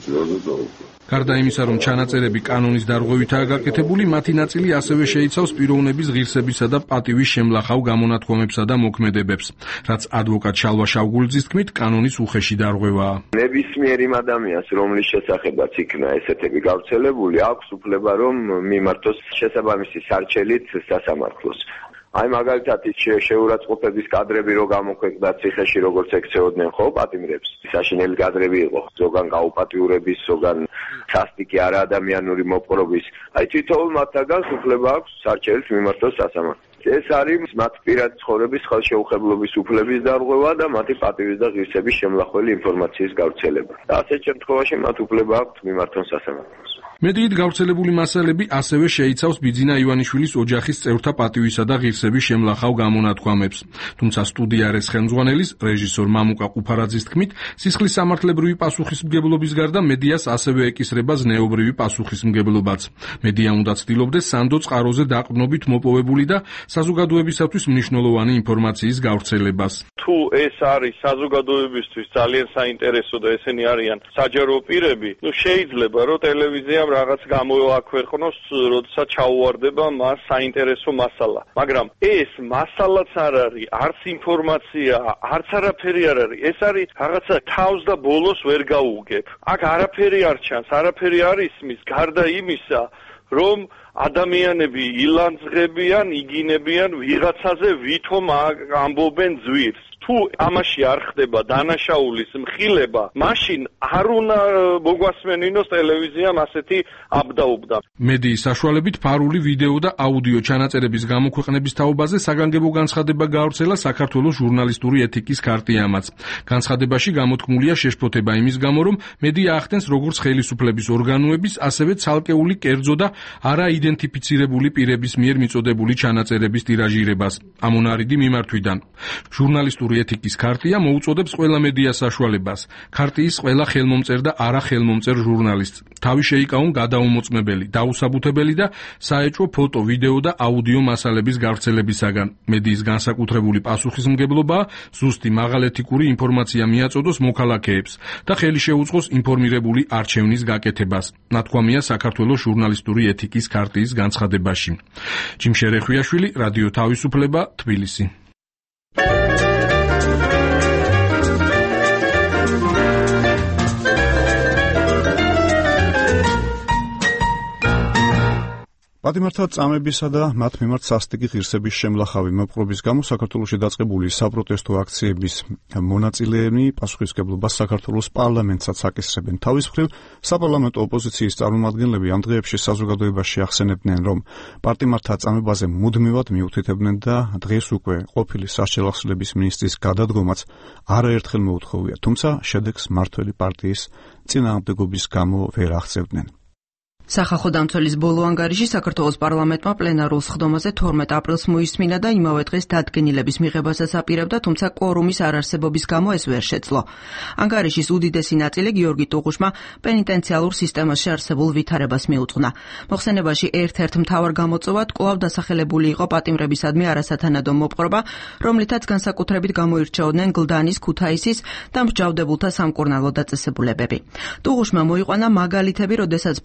გარდა იმისა, რომ ჩანაწერები კანონის დარღვევითაა გაკეთებული, მათი ნაწილი ასევე შეიცავს პიროვნების ღირსებისა და პატივის შემლახავ გამონათქვამებსა და მოქმედებებს, რაც ადვოკატ შალვა შავგულიძის თქმით, კანონის უხეში დარღვევაა. ნებისმიერ იმ ადამიანს, რომლის შესახებაც იქნა ესეთები გავრცელებული, აქვს უფლება რომ მიმართოს შესაბამისი სარჩელით სასამართლოს. აი მაგალითად ის შეურაცხყოფების კადრები რო გამოქვეყნდა ციხეში როგორც ექცეოდნენ ხო პატიმრებს საშინელი კადრები იყო ზოგან გაუპატიურების ზოგან სასტიკი არაადამიანური მოპყრობის აი თითოეულ მათგანს უფლება აქვს სარჩელით მიმართოს სასამართლოს. ეს არის მათ პირადი ცხოვრების ხელშეუხებლობის უფლების დარღვევა და მათი პატივის და ღირსების შემლახველი ინფორმაციის გავრცელება. და ასეთ შემთხვევაში მათ უფლება აქვთ მიმართონ სასამართლოს. მედიით გავრცელებული მასალები ასევე შეიცავს ბიძინა ივანიშვილის ოჯახის წევრთა პატივისა და ღირსების შემლახავ გამონათქვამებს. თუმცა სტუდიარეს ხელმძღვანელის რეჟისორ მამუკა ყუფარაძის თქმით, სისხლის სამართლებრივი პასუხისმგებლობის გარდა მედიას ასევე ეკისრება ზნეობრივი პასუხისმგებლობაც. მედია უნდა ცდილობდეს სანდო წყაროზე დაყრდნობით მოპოვებული და საზოგადოებისათვის მნიშვნელოვანი ინფორმაციის გავრცელებას. თუ ეს არის საზოგადოებისთვის ძალიან საინტერესო და ესენი არიან საჯარო პირები, შეიძლება რომ ტელევიზიამ რაღაც გამოაქვეყნოს, როდესაც ჩაუვარდება მას საინტერესო მასალა. მაგრამ ეს მასალაც არ არის, არც ინფორმაცია, არც არაფერი არ არის. ეს არის რაღაცა თავს და ბოლოს ვერ გაუგებ. აქ არაფერი არ ჩანს, არაფერი არ ისმის, გარდა იმისა, რომ ადამიანები ილანძღებიან, იგინებიან ვიღაცაზე, ვითომ ამბობენ ძვირს. თუ ამაში არ ხდება დანაშაულის მხილება, მაშინ არ უნდა მოგვასმენინოს ტელევიზიამ ასეთი აბდაუბდა. მედიის საშუალებით ფარული ვიდეო და აუდიო ჩანაწერების გამოქვეყნების თაობაზე საგანგებო განცხადება გაავრცელა საქართველოს ჟურნალისტური ეთიკის ქარტიამაც. განცხადებაში გამოთქმულია შეშფოთება იმის გამო, რომ მედია ახდენს როგორც ხელისუფლების ორგანოების, ასევე ცალკეული კერძო და არაიდენტიფიცირებული პირების მიერ მიწოდებული ჩანაწერების ტირაჟირებას. ამონარიდი მიმართვიდან. ჟურნალისტური ეთიკის ქარტია მოუწოდებს ყველა მედია საშუალებას, ქარტიის ყველა ხელმომწერ და არახელმომწერ ჟურნალისტს თავი შეიკავონ გადაუმოწმებელი, დაუსაბუთებელი და საეჭვო ფოტო, ვიდეო და აუდიო მასალების გავრცელებისაგან. მედიის განსაკუთრებული პასუხისმგებლობაა ზუსტი მაღალეთიკური ინფორმაცია მიაწოდოს მოქალაქეებს და ხელი შეუწყოს ინფორმირებული არჩევნის გაკეთებას. ნათქვამია საქართველოს ჟურნალისტური ეთიკის ქარტიის განცხადებაში. ჯიმშერ ეხვიაშვილი, რადიო თავისუფლება, თბილისი. პატიმართა წამებისა და მათ მიმართ სასტიკი ღირსების შემლახავი მოპყრობის გამო საქართველოში დაწყებული საპროტესტო აქციების მონაწილეები პასუხისმგებლობას საქართველოს პარლამენტსაც აკისრებენ. თავის მხრივ, საპარლამენტო ოპოზიციის წარმომადგენლები ამ დღეებში საზოგადოებაში ახსენებდნენ, რომ პატიმართა წამებაზე მუდმივად მიუთითებდნენ და დღეს უკვე ყოფილი სასჯელახსნელების მინისტრის გადადგომაც არაერთხელ მოუთხოვია, თუმცა შედეგს მმართველი პარტიის წინააღმდეგობის გამო ვერ აღწევდნენ. სახალხო დამცველის ბოლო ანგარიში საქართველოს პარლამენტმა პლენარულ სხდომაზე 12 აპრილს მოისმინა და იმავე დღეს დადგენილების მიღებასაც აპირებდა, თუმცა კვორუმის არარსებობის გამო ეს ვერ შეძლო. ანგარიშის უდიდესი ნაწილი გიორგი ტუღუშმა პენიტენციალურ სისტემაში არსებულ ვითარებას მიუძღვნა. მოხსენებაში ერთ-ერთ მთავარ გამოწვევად კვლავ დასახელებული იყო პატიმრებისადმი არასათანადო მოპყრობა, რომლითაც განსაკუთრებით გამოირჩეოდნენ გლდანის, ქუთაისის და მსჯავრდებულთა სამკურნალო დაწესებულებები. ტუღუშმა მოიყვანა მაგალითები, როდესაც პატიმრების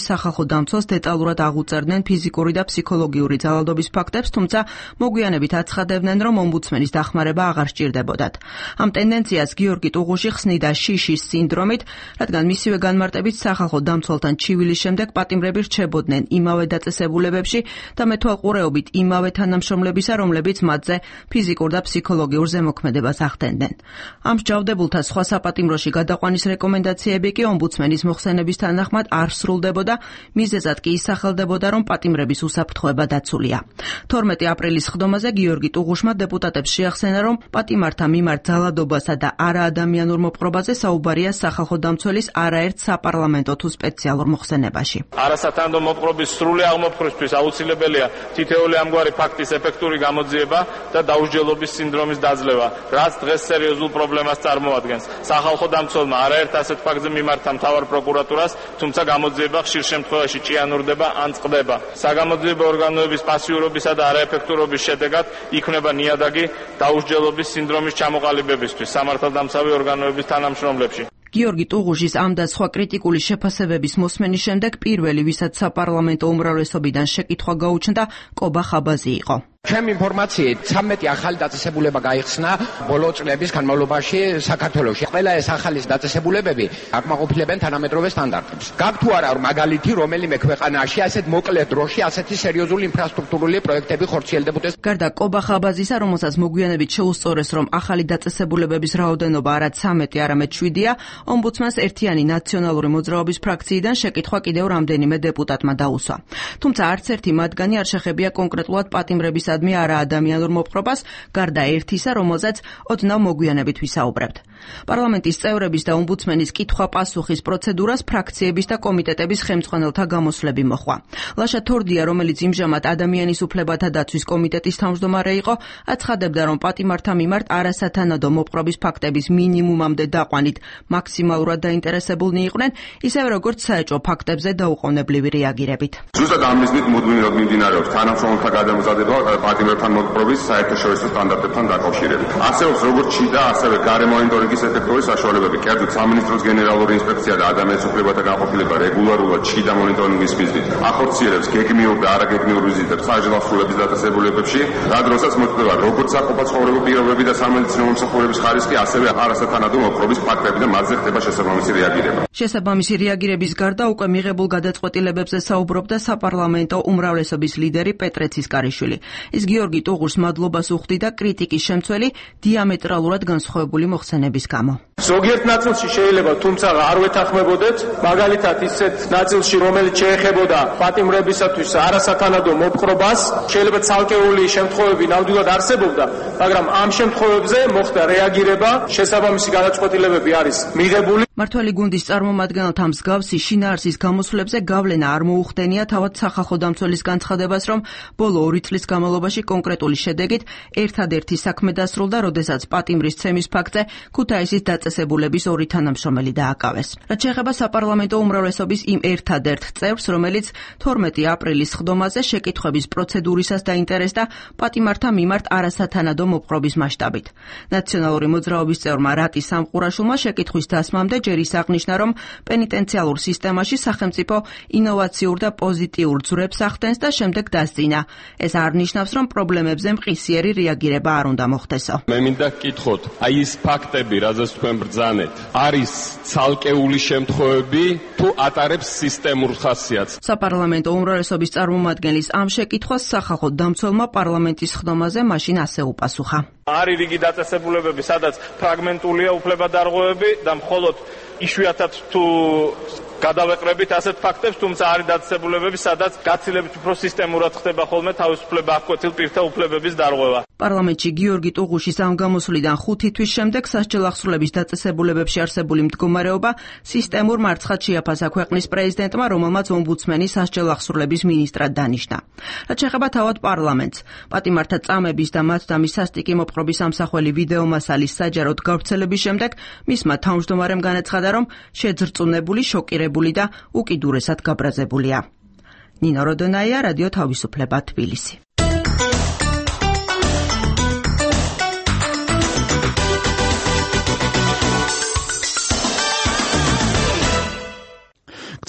ომბუდსმენის სახალხო დამცველს დეტალურად აღუწერდნენ ფიზიკური და ფსიქოლოგიური ძალადობის ფაქტებს, თუმცა მოგვიანებით აცხადებდნენ, რომ ომბუდსმენის დახმარება აღარ სჭირდებოდათ. ამ ტენდენციას გიორგი ტუღუში ხსნიდა შიშის სინდრომით, რადგან მისივე განმარტებით სახალხო დამცველთან ჩივილის შემდეგ პატიმრები რჩებოდნენ იმავე დაწესებულებებში და მეთვალყურეობით იმავე თანამშრომლებისა, რომლებიც მათზე ფიზიკურ და ფსიქოლოგიურ ზემოქმედებას ახდენდნენ. ამ მსჯავრდებულთა სხვა საპატიმროში გადაყვანის რეკომენდაციები კი ომბუდსმენის მოხსენების თანახმად არ სრულდებოდა, მიზეზად კი ისახელდებოდა, რომ პატიმრების უსაფრთხოება დაცულია. 12 აპრილის სხდომაზე გიორგი ტუღუშმა დეპუტატებს შეახსენა, რომ პატიმართა მიმართ ძალადობასა და არაადამიანურ მოპყრობაზე საუბარია სახალხო დამცველის არაერთ საპარლამენტო თუ სპეციალურ მოხსენებაში. არასათანადო მოპყრობის სრული აღმოფხვრისთვის აუცილებელია თითოეული ამგვარი ფაქტის ეფექტური გამოძიება და დაუსჯელობის სინდრომის დაძლევა, რაც დღეს სერიოზულ პრობლემას წარმოადგენს. სახალხო დამცველმა არაერთ ასეთ ფაქტზე მიმართა მთავარ პროკურატურას, თუმცა გამოძიება ხშირ შემთხვევაში ჭიანურდება ან წყდება. საგამოძიებო ორგანოების პასიურობისა და არაეფექტურობის შედეგად იქმნება ნიადაგი დაუსჯელობის სინდრომის ჩამოყალიბებისთვის სამართალდამცავი ორგანოების თანამშრომლებში. გიორგი ტუღუშის ამ და სხვა კრიტიკული შეფასებების მოსმენის შემდეგ პირველი, ვისაც საპარლამენტო უმრავლესობიდან შეკითხვა გაუჩნდა, კობა ხაბაზი იყო. ჩემი ინფორმაციით 13 ახალი დაწესებულება გაიხსნა ბოლო წლების განმავლობაში საქართველოში. ყველა ეს ახალი დაწესებულებები აკმაყოფილებენ თანამედროვე სტანდარტებს. გაქვთ თუ არა მაგალითი რომელიმე ქვეყანაში ასეთ მოკლე დროში ასეთი სერიოზული ინფრასტრუქტურული პროექტები ხორციელდებოდეს? გარდა კობა ხაბაზისა, რომელსაც მოგვიანებით შეუსწორეს, რომ ახალი დაწესებულებების რაოდენობა არა 13, არამედ 7-ია, ომბუდსმენს ერთიანი ნაციონალური მოძრაობის ფრაქციიდან შეკითხვა კიდევ რამდენიმე დეპუტატმა დაუსვა. თუმცა არც ერთი მათგანი არ შეხებია კონკრეტულად პატიმრების არაადამიანურ მოპყრობას, გარდა ერთისა, რომელზეც ოდნავ მოგვიანებით ვისაუბრებთ. პარლამენტის წევრების და ომბუდსმენის კითხვა-პასუხის პროცედურას ფრაქციების და კომიტეტების ხელმძღვანელთა გამოსვლები მოჰყვა. ლაშა თორდია, რომელიც იმჟამად ადამიანის უფლებათა დაცვის კომიტეტის თავმჯდომარე იყო, აცხადებდა, რომ პატიმართა მიმართ არასათანადო მოპყრობის ფაქტების მინიმუმამდე დაყვანით მაქსიმალურად დაინტერესებულნი იყვნენ, ისევე როგორც საეჭვო ფაქტებზე დაუყოვნებლივი რეაგირებით. ზუსტად ამ მიზნით მუდმივად მიმდინარეობს თანამშრომელთა გადამზადება პატიმრებთან მოპყრობის საერთაშორისო სტანდარტებთან დაკავშირებით. არსებობს როგორც შიდა, ასევე გარე მონიტორინგის ეფექტური საშუალებები. კერძოდ სამინისტროს გენერალური ინსპექცია და ადამიანის უფლებათა განყოფილება რეგულარულად შიდა მონიტორინგის მიზნით ახორციელებს გეგმიურ და არაგეგმიურ ვიზიტებს საჯელახსრულების დაწესებულებებში, რა დროსაც მოხდება როგორც საყოფაცხოვრებო პირობები და სამედიცინო მომსახურების ხარისხი, ასევე არასათანადო მოპყრობის ფაქტები და მათზე ხდება შესაბამისი რეაგირება. შესაბამისი რეაგირების გარდა უკვე მიღებულ გადაწყვეტილებებზე საუბრობდა საპარლამენტო უმრავლესობის ლიდერი პეტრე ცისკარიშვილი. ის გიორგი ტუღუშს მადლობას უხდიდა კრიტიკის შემცველი დიამეტრალურად განსხვავებული მოხსენების გამო. ზოგიერთ ნაწილში შეიძლება თუმცა არ ვეთანხმებოდეთ, მაგალითად ისეთ ნაწილში, რომელიც შეეხებოდა პატიმრებისათვის არასათანადო მოპყრობას, შეიძლება ცალკეული შემთხვევები ნამდვილად არსებობდა, მაგრამ ამ შემთხვევებზე მოხდა რეაგირება, შესაბამისი გადაწყვეტილებები არის მიღებული. მართველი გუნდის წარმომადგენელთა მსგავსი შინაარსის გამოსვლებზე გავლენა არ მოუხდენია თავად სახალხო დამცველის განცხადებას, რომ ბოლო 2 წლის განმავლობაში კონკრეტული შედეგით ერთადერთი საქმე დასრულდა, როდესაც პატიმრის ცემის ფაქტზე ქუთაისის დაწესებულების 2 თანამშრომელი დააკავეს. რაც შეეხება საპარლამენტო უმრავლესობის იმ ერთადერთ წევრს, რომელიც 12 აპრილის სხდომაზე შეკითხვების პროცედურისას დაინტერესდა პატიმართა მიმართ არასათანადო მოპყრობის მასშტაბით. ნაციონალური მოძრაობის წევრმა რატი სამყურაშვილმა შეკითხვის დასმამდე ჯერ ის აღნიშნა, რომ პენიტენციალურ სისტემაში სახელმწიფო ინოვაციურ და პოზიტიურ ძვრებს ახდენს და შემდეგ დასძინა. ეს არ ნიშნავს, რომ პრობლემებზე მყისიერი რეაგირება არ უნდა მოხდესო. მე მინდა გკითხოთ, აი ეს ფაქტები, რაზეც თქვენ ბრძანეთ, არის ცალკეული შემთხვევები თუ ატარებს სისტემურ ხასიათს? საპარლამენტო უმრავლესობის წარმომადგენლის ამ შეკითხვას სახალხო დამცველმა პარლამენტის სხდომაზე მაშინ ასე უპასუხა. არის რიგი დაწესებულებები, სადაც ფრაგმენტულია უფლებადარღვევები და მხოლოდ იშვიათად თუ გადავეყრებით ასეთ ფაქტებს, თუმცა არის დაწესებულებები, სადაც გაცილებით უფრო სისტემურად ხდება ხოლმე თავისუფლება აღკვეთილ პირთა უფლებების დარღვევა. პარლამენტში გიორგი ტუღუშის ამ გამოსვლიდან 5 თვის შემდეგ სასჯელახსრულების დაწესებულებებში არსებული მდგომარეობა სისტემურ მარცხად შეაფასა ქვეყნის პრეზიდენტმა, რომელმაც ომბუდსმენი სასჯელახსრულების მინისტრად დანიშნა. რაც შეეხება თავად პარლამენტს, პატიმართა წამების და მათდამის სასტიკი მოპყრობის ამსახველი ვიდეომასალის საჯაროდ გავრცელების შემდეგ მისმა თავმჯდომარემ განაცხადა, რომ შეძრწუნებული, შოკირებული და უკიდურესად გაბრაზებულია. ნინო როდონაია, რადიო თავისუფლება, თბილისი.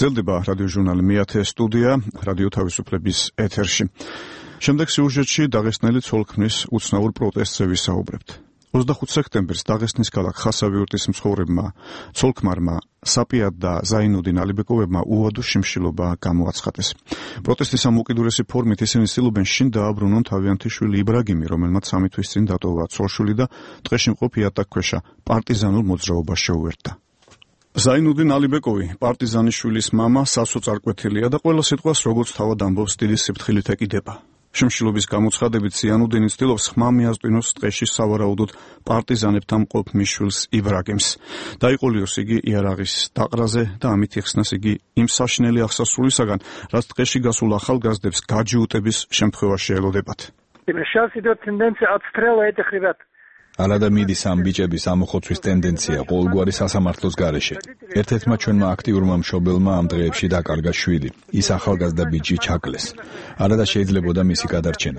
გრძელდება რადიოჟურნალი მეათე სტუდია რადიო თავისუფლების ეთერში. შემდეგ სიუჟეტში დაღესტნელი ცოლ-ქმრის უცნაურ პროტესტზე ვისაუბრებთ. 25 სექტემბერს დაღესტნის ქალაქ ხასავიურტის მცხოვრებმა ცოლ-ქმარმა საპიად და ზაინუდინ ალიბეკოვებმა უვადო შიმშილობა გამოაცხადეს. პროტესტის ამ უკიდურესი ფორმით ისინი ცდილობენ შინ დააბრუნონ თავიანთი შვილი იბრაგიმი, რომელმაც 3 თვის წინ დატოვა ცოლ-შვილი და ტყეში მყოფ იატაკქვეშა პარტიზანულ მოძრაობას შეუერთდა. ზაინუდინ ალიბეკოვი, პარტიზანის შვილის მამა, სასოწარკვეთილია და ყველა სიტყვას როგორც თავად ამბობს დიდი სიფრთხილით ეკიდება. შიმშილობის გამოცხადებით ზიანუდინი ცდილობს ხმა მიაზტვინოს ტყეში სავარაუდოდ პარტიზანებთან მყოფ მიშვილს იბრაგიმს. დაიყოლიოს იგი იარაღის დაყრაზე და ამით იხსნას იგი იმ საშინელი აღსასრულისაგან, რაც ტყეში გასულ ახალგაზრდებს გაჯიუტების შემთხვევაში ელოდებათ. არადა მიდის ამ ბიჭების ამოხოცვის ტენდენცია ყოველგვარი სასამართლოს გარეშე. ერთ-ერთმა ჩვენმა აქტიურმა მშობელმა ამ დღეებში დაკარგა შვილი. ის ახალგაზრდა ბიჭი ჩაკლეს. არადა შეიძლებოდა მისი გადარჩენა.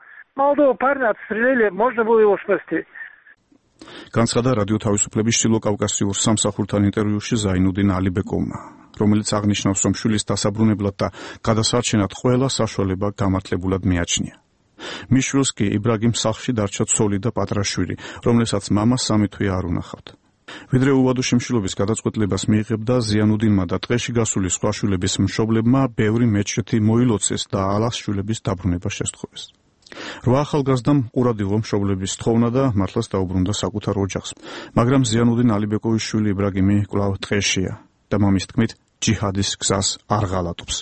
განცხადა რადიო თავისუფლების ჩრდილოკავკასიურ სამსახურთან ინტერვიუში ზაინუდინ ალიბეკოვმა, რომელიც აღნიშნავს, რომ შვილის დასაბრუნებლად და გადასარჩენად ყველა საშუალება გამართლებულად მიაჩნია. მიშვილს კი იბრაგიმ სახლში დარჩა ცოლი და პატრაშვილი, რომელსაც მამა 3 თვე არ უნახავთ. ვიდრე უვადო შიმშილობის გადაწყვეტილებას მიიღებდა, ზიანუდინმა და ტყეში გასული სხვა შვილების მშობლებმა ბევრი მეჩეთი მოილოცეს და ალას შვილების დაბრუნება შესთხოვეს. 8 ახალგაზრდამ ყურადღება მშობლების თხოვნა და მართლაც დაუბრუნდა საკუთარ ოჯახს, მაგრამ ზიანუდინ ალიბეკოვის შვილი იბრაგიმი კვლავ ტყეშია და მამის თქმით ჯიჰადის გზას არ ღალატობს.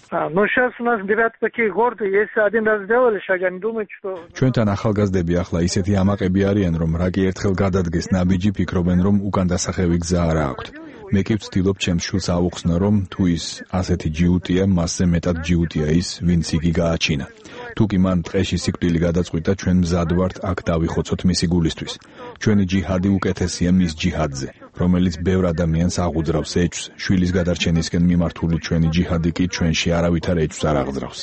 ჩვენთან ახალგაზრდები ახლა ისეთი ამაყები არიან, რომ რა კი ერთხელ გადადგეს ნაბიჯი, ფიქრობენ, რომ უკან დასახევი გზა არ აქვთ. მე კი ვცდილობ ჩემს შვილს აუხსნა, რომ თუ ის ასეთი ჯიუტია, მასზე მეტად ჯიუტია ის, ვინც იგი გააჩინა. თუ კი მან ტყეში სიკვდილი გადაწყვიტა, ჩვენ მზად ვართ აქ დავიხოცოთ მისი გულისთვის. ჩვენი ჯიჰადი უკეთესია მის ჯიჰადზე, რომელიც ბევრ ადამიანს აღუძრავს ეჭვს. შვილის გადარჩენისკენ მიმართული ჩვენი ჯიჰადი კი ჩვენში არავითარ ეჭვს არ აღძრავს.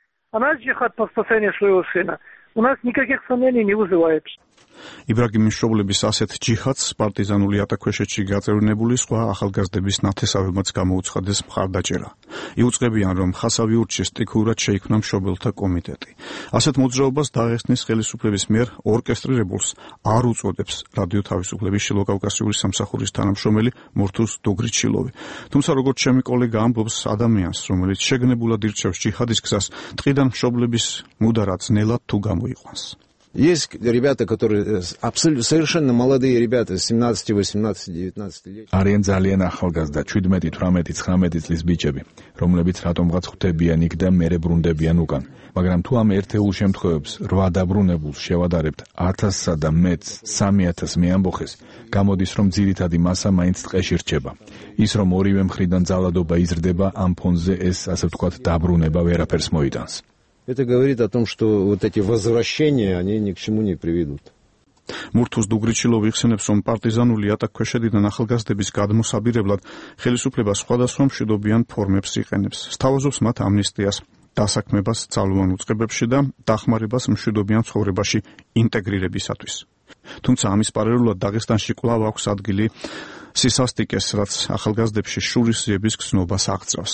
იბრაგიმის მშობლების ასეთ ჯიჰადს პარტიზანული ატაქვეშეთში გაწევრინებული სხვა ახალგაზრდების ნათესავებმაც გამოუცხადეს მხარდაჭერა. იუწყებიან, რომ ხასავიურტში სტიქიურად შეიქმნა მშობელთა კომიტეტი. ასეთ მოძრაობას დაღესტნის ხელისუფლების მიერ ორკესტრირებულს არ უწოდებს რადიო თავისუფლების ჩრდილოკავკასიური სამსახურის თანამშრომელი მურთუს დუგრიჩილოვი. თუმცა როგორც ჩემი კოლეგა ამბობს, ადამიანს, რომელიც შეგნებულად ირჩევს ჯიჰადის გზას, ტყიდან მშობლების მუდარა ძნელად თუ გამოიყვანს. Есть ребята, которые абсолютно совершенно молодые ребята, 17, 18, 19 лет. არიან ძალიან ახალგაზრდა, 17, 18, 19 წლის ბიჭები, რომლებიც რატომღაც ხვდებიან იქ და მერე ბრუნდებიან უკან. მაგრამ თუ ამ ერთეულ შემთხვევებს 8 დაბრუნებულს შევადარებთ 1000-სა და მეც 3000 მეამბოხეს, გამოდის, რომ ძირითადი მასა მაინც ტყეში რჩება. ის, რომ ორივე მხრიდან ძალადობა იზრდება, ამ ფონზე ეს, ასე ვთქვათ, დაბრუნება ვერაფერს მოიტანს. Это говорит о том, что вот эти возвращения, они ни к чему не приведут. მურთუს დუგრიჩილოვი იხსენებს, რომ პარტიზანული ატაქვეშედიდან ახალგაზრდების გადმოსაბირებლად ხელისუფლება სხვადასხვა მშვიდობიან ფორმებს იყენებს. სთავაზობს მათ ამნისტიას, დასაქმებას ძალოვან უწყებებში და დახმარებას მშვიდობიან ცხოვრებაში ინტეგრირებისათვის. თუმცა ამის პარალელურად დაღესტანში კვლავ აქვს ადგილი სისასტიკეს, რაც ახალგაზრდებში შურისძიების გზნობას აღწევს.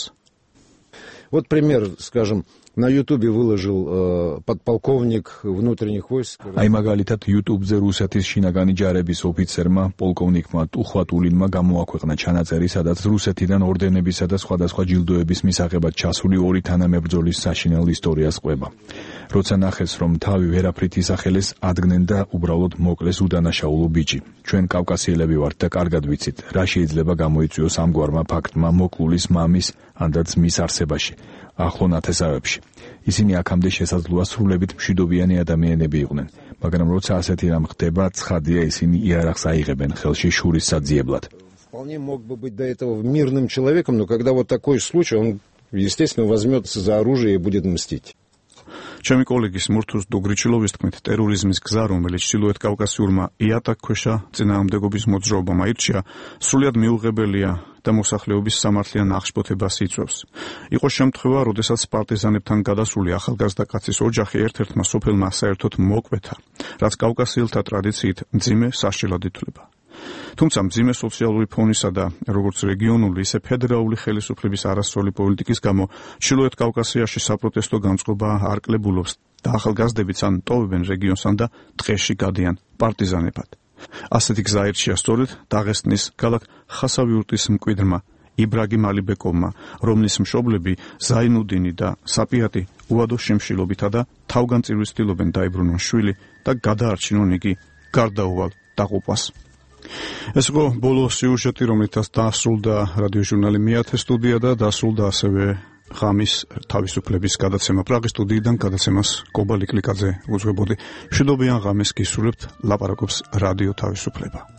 Вот пример, скажем, на Ютубе выложил подполковник внутренних войск. Აი მაგალითად YouTube-ზე რუსეთის შინაგანი ჯარების ოფიცერმა პოლკოვნიკმა ტუხვატულინმა გამოაქვეყნა ჩანაწერი, სადაც რუსეთიდან ორდენებისა და სხვადასხვა ჯილდოების მისაღებად ჩასული 2 თანამებრძოლის საშინელ ისტორიას ყვება. როცა ნახეს, რომ თავი ვერაფრით ისახელეს, ადგნენ და უბრალოდ მოკლეს უდანაშაულო ბიჭი. ჩვენ კავკასიელები ვართ და კარგად ვიცით, რა შეიძლება გამოიწვიოს ამგვარმა ფაქტმა მოკლულის მამის ანდა ძმის არსებაში, ახლო ნათესავებში. ისინი აქამდე შესაძლოა სრულებით მშვიდობიანი ადამიანები იყვნენ, მაგრამ როცა ასეთი რამ ხდება, ცხადია ისინი იარაღს აიღებენ ხელში შურის საძიებლად. Вполне мог бы быть до этого мирным человеком, но когда вот такой случай, он, естественно, возьмется за оружие и будет мстить. ჩემი კოლეგის მურთუს დუგრიჩილოვის თქმით, ტერორიზმის გზა, რომელიც ჩრდილოეთ კავკასიურმა იატაკქვეშა წინააღმდეგობის მოძრაობამ აირჩია, სრულიად მიუღებელია და მოსახლეობის სამართლიან აღშფოთებას იწვევს. იყო შემთხვევა, როდესაც პარტიზანებთან გადასული ახალგაზრდა კაცის ოჯახი ერთ-ერთმა სოფელმა საერთოდ მოკვეთა, რაც კავკასიელთა ტრადიციით მძიმე სასჯელად ითვლება. თუმცა მძიმე სოციალური ფონისა და როგორც რეგიონული, ისე ფედერალური ხელისუფლების არასწორი პოლიტიკის გამო ჩრდილოეთ კავკასიაში საპროტესტო გამწყობა არ კლებულობს და ახალგაზრდებიც ან ტოვებენ რეგიონს ან და ტყეში გადიან პარტიზანებად. ასეთი გზა ერჩია სწორედ დაღესტნის ქალაქ ხასავიურტის მკვიდრმა იბრაგიმ ალიბეკოვმა, რომლის მშობლები ზაინუდინი და საპიატი უადო შემშილობითა და თავგანწირვის ცდილობენ დაიბრუნონ შვილი და გადაარჩინონ იგი გარდაუვალ დაყოფას. ეს იყო ბოლო სიუჟეტი, რომლითაც დასრულდა რადიოჟურნალი მეათე სტუდია და დასრულდა ასევე ღამის თავისუფლების გადაცემა. პრაღის სტუდიიდან გადაცემას კობა ლიკლიკაძე უძღვებოდი. მშვიდობიან ღამეს გისურვებთ, ლაპარაკობს რადიო თავისუფლება.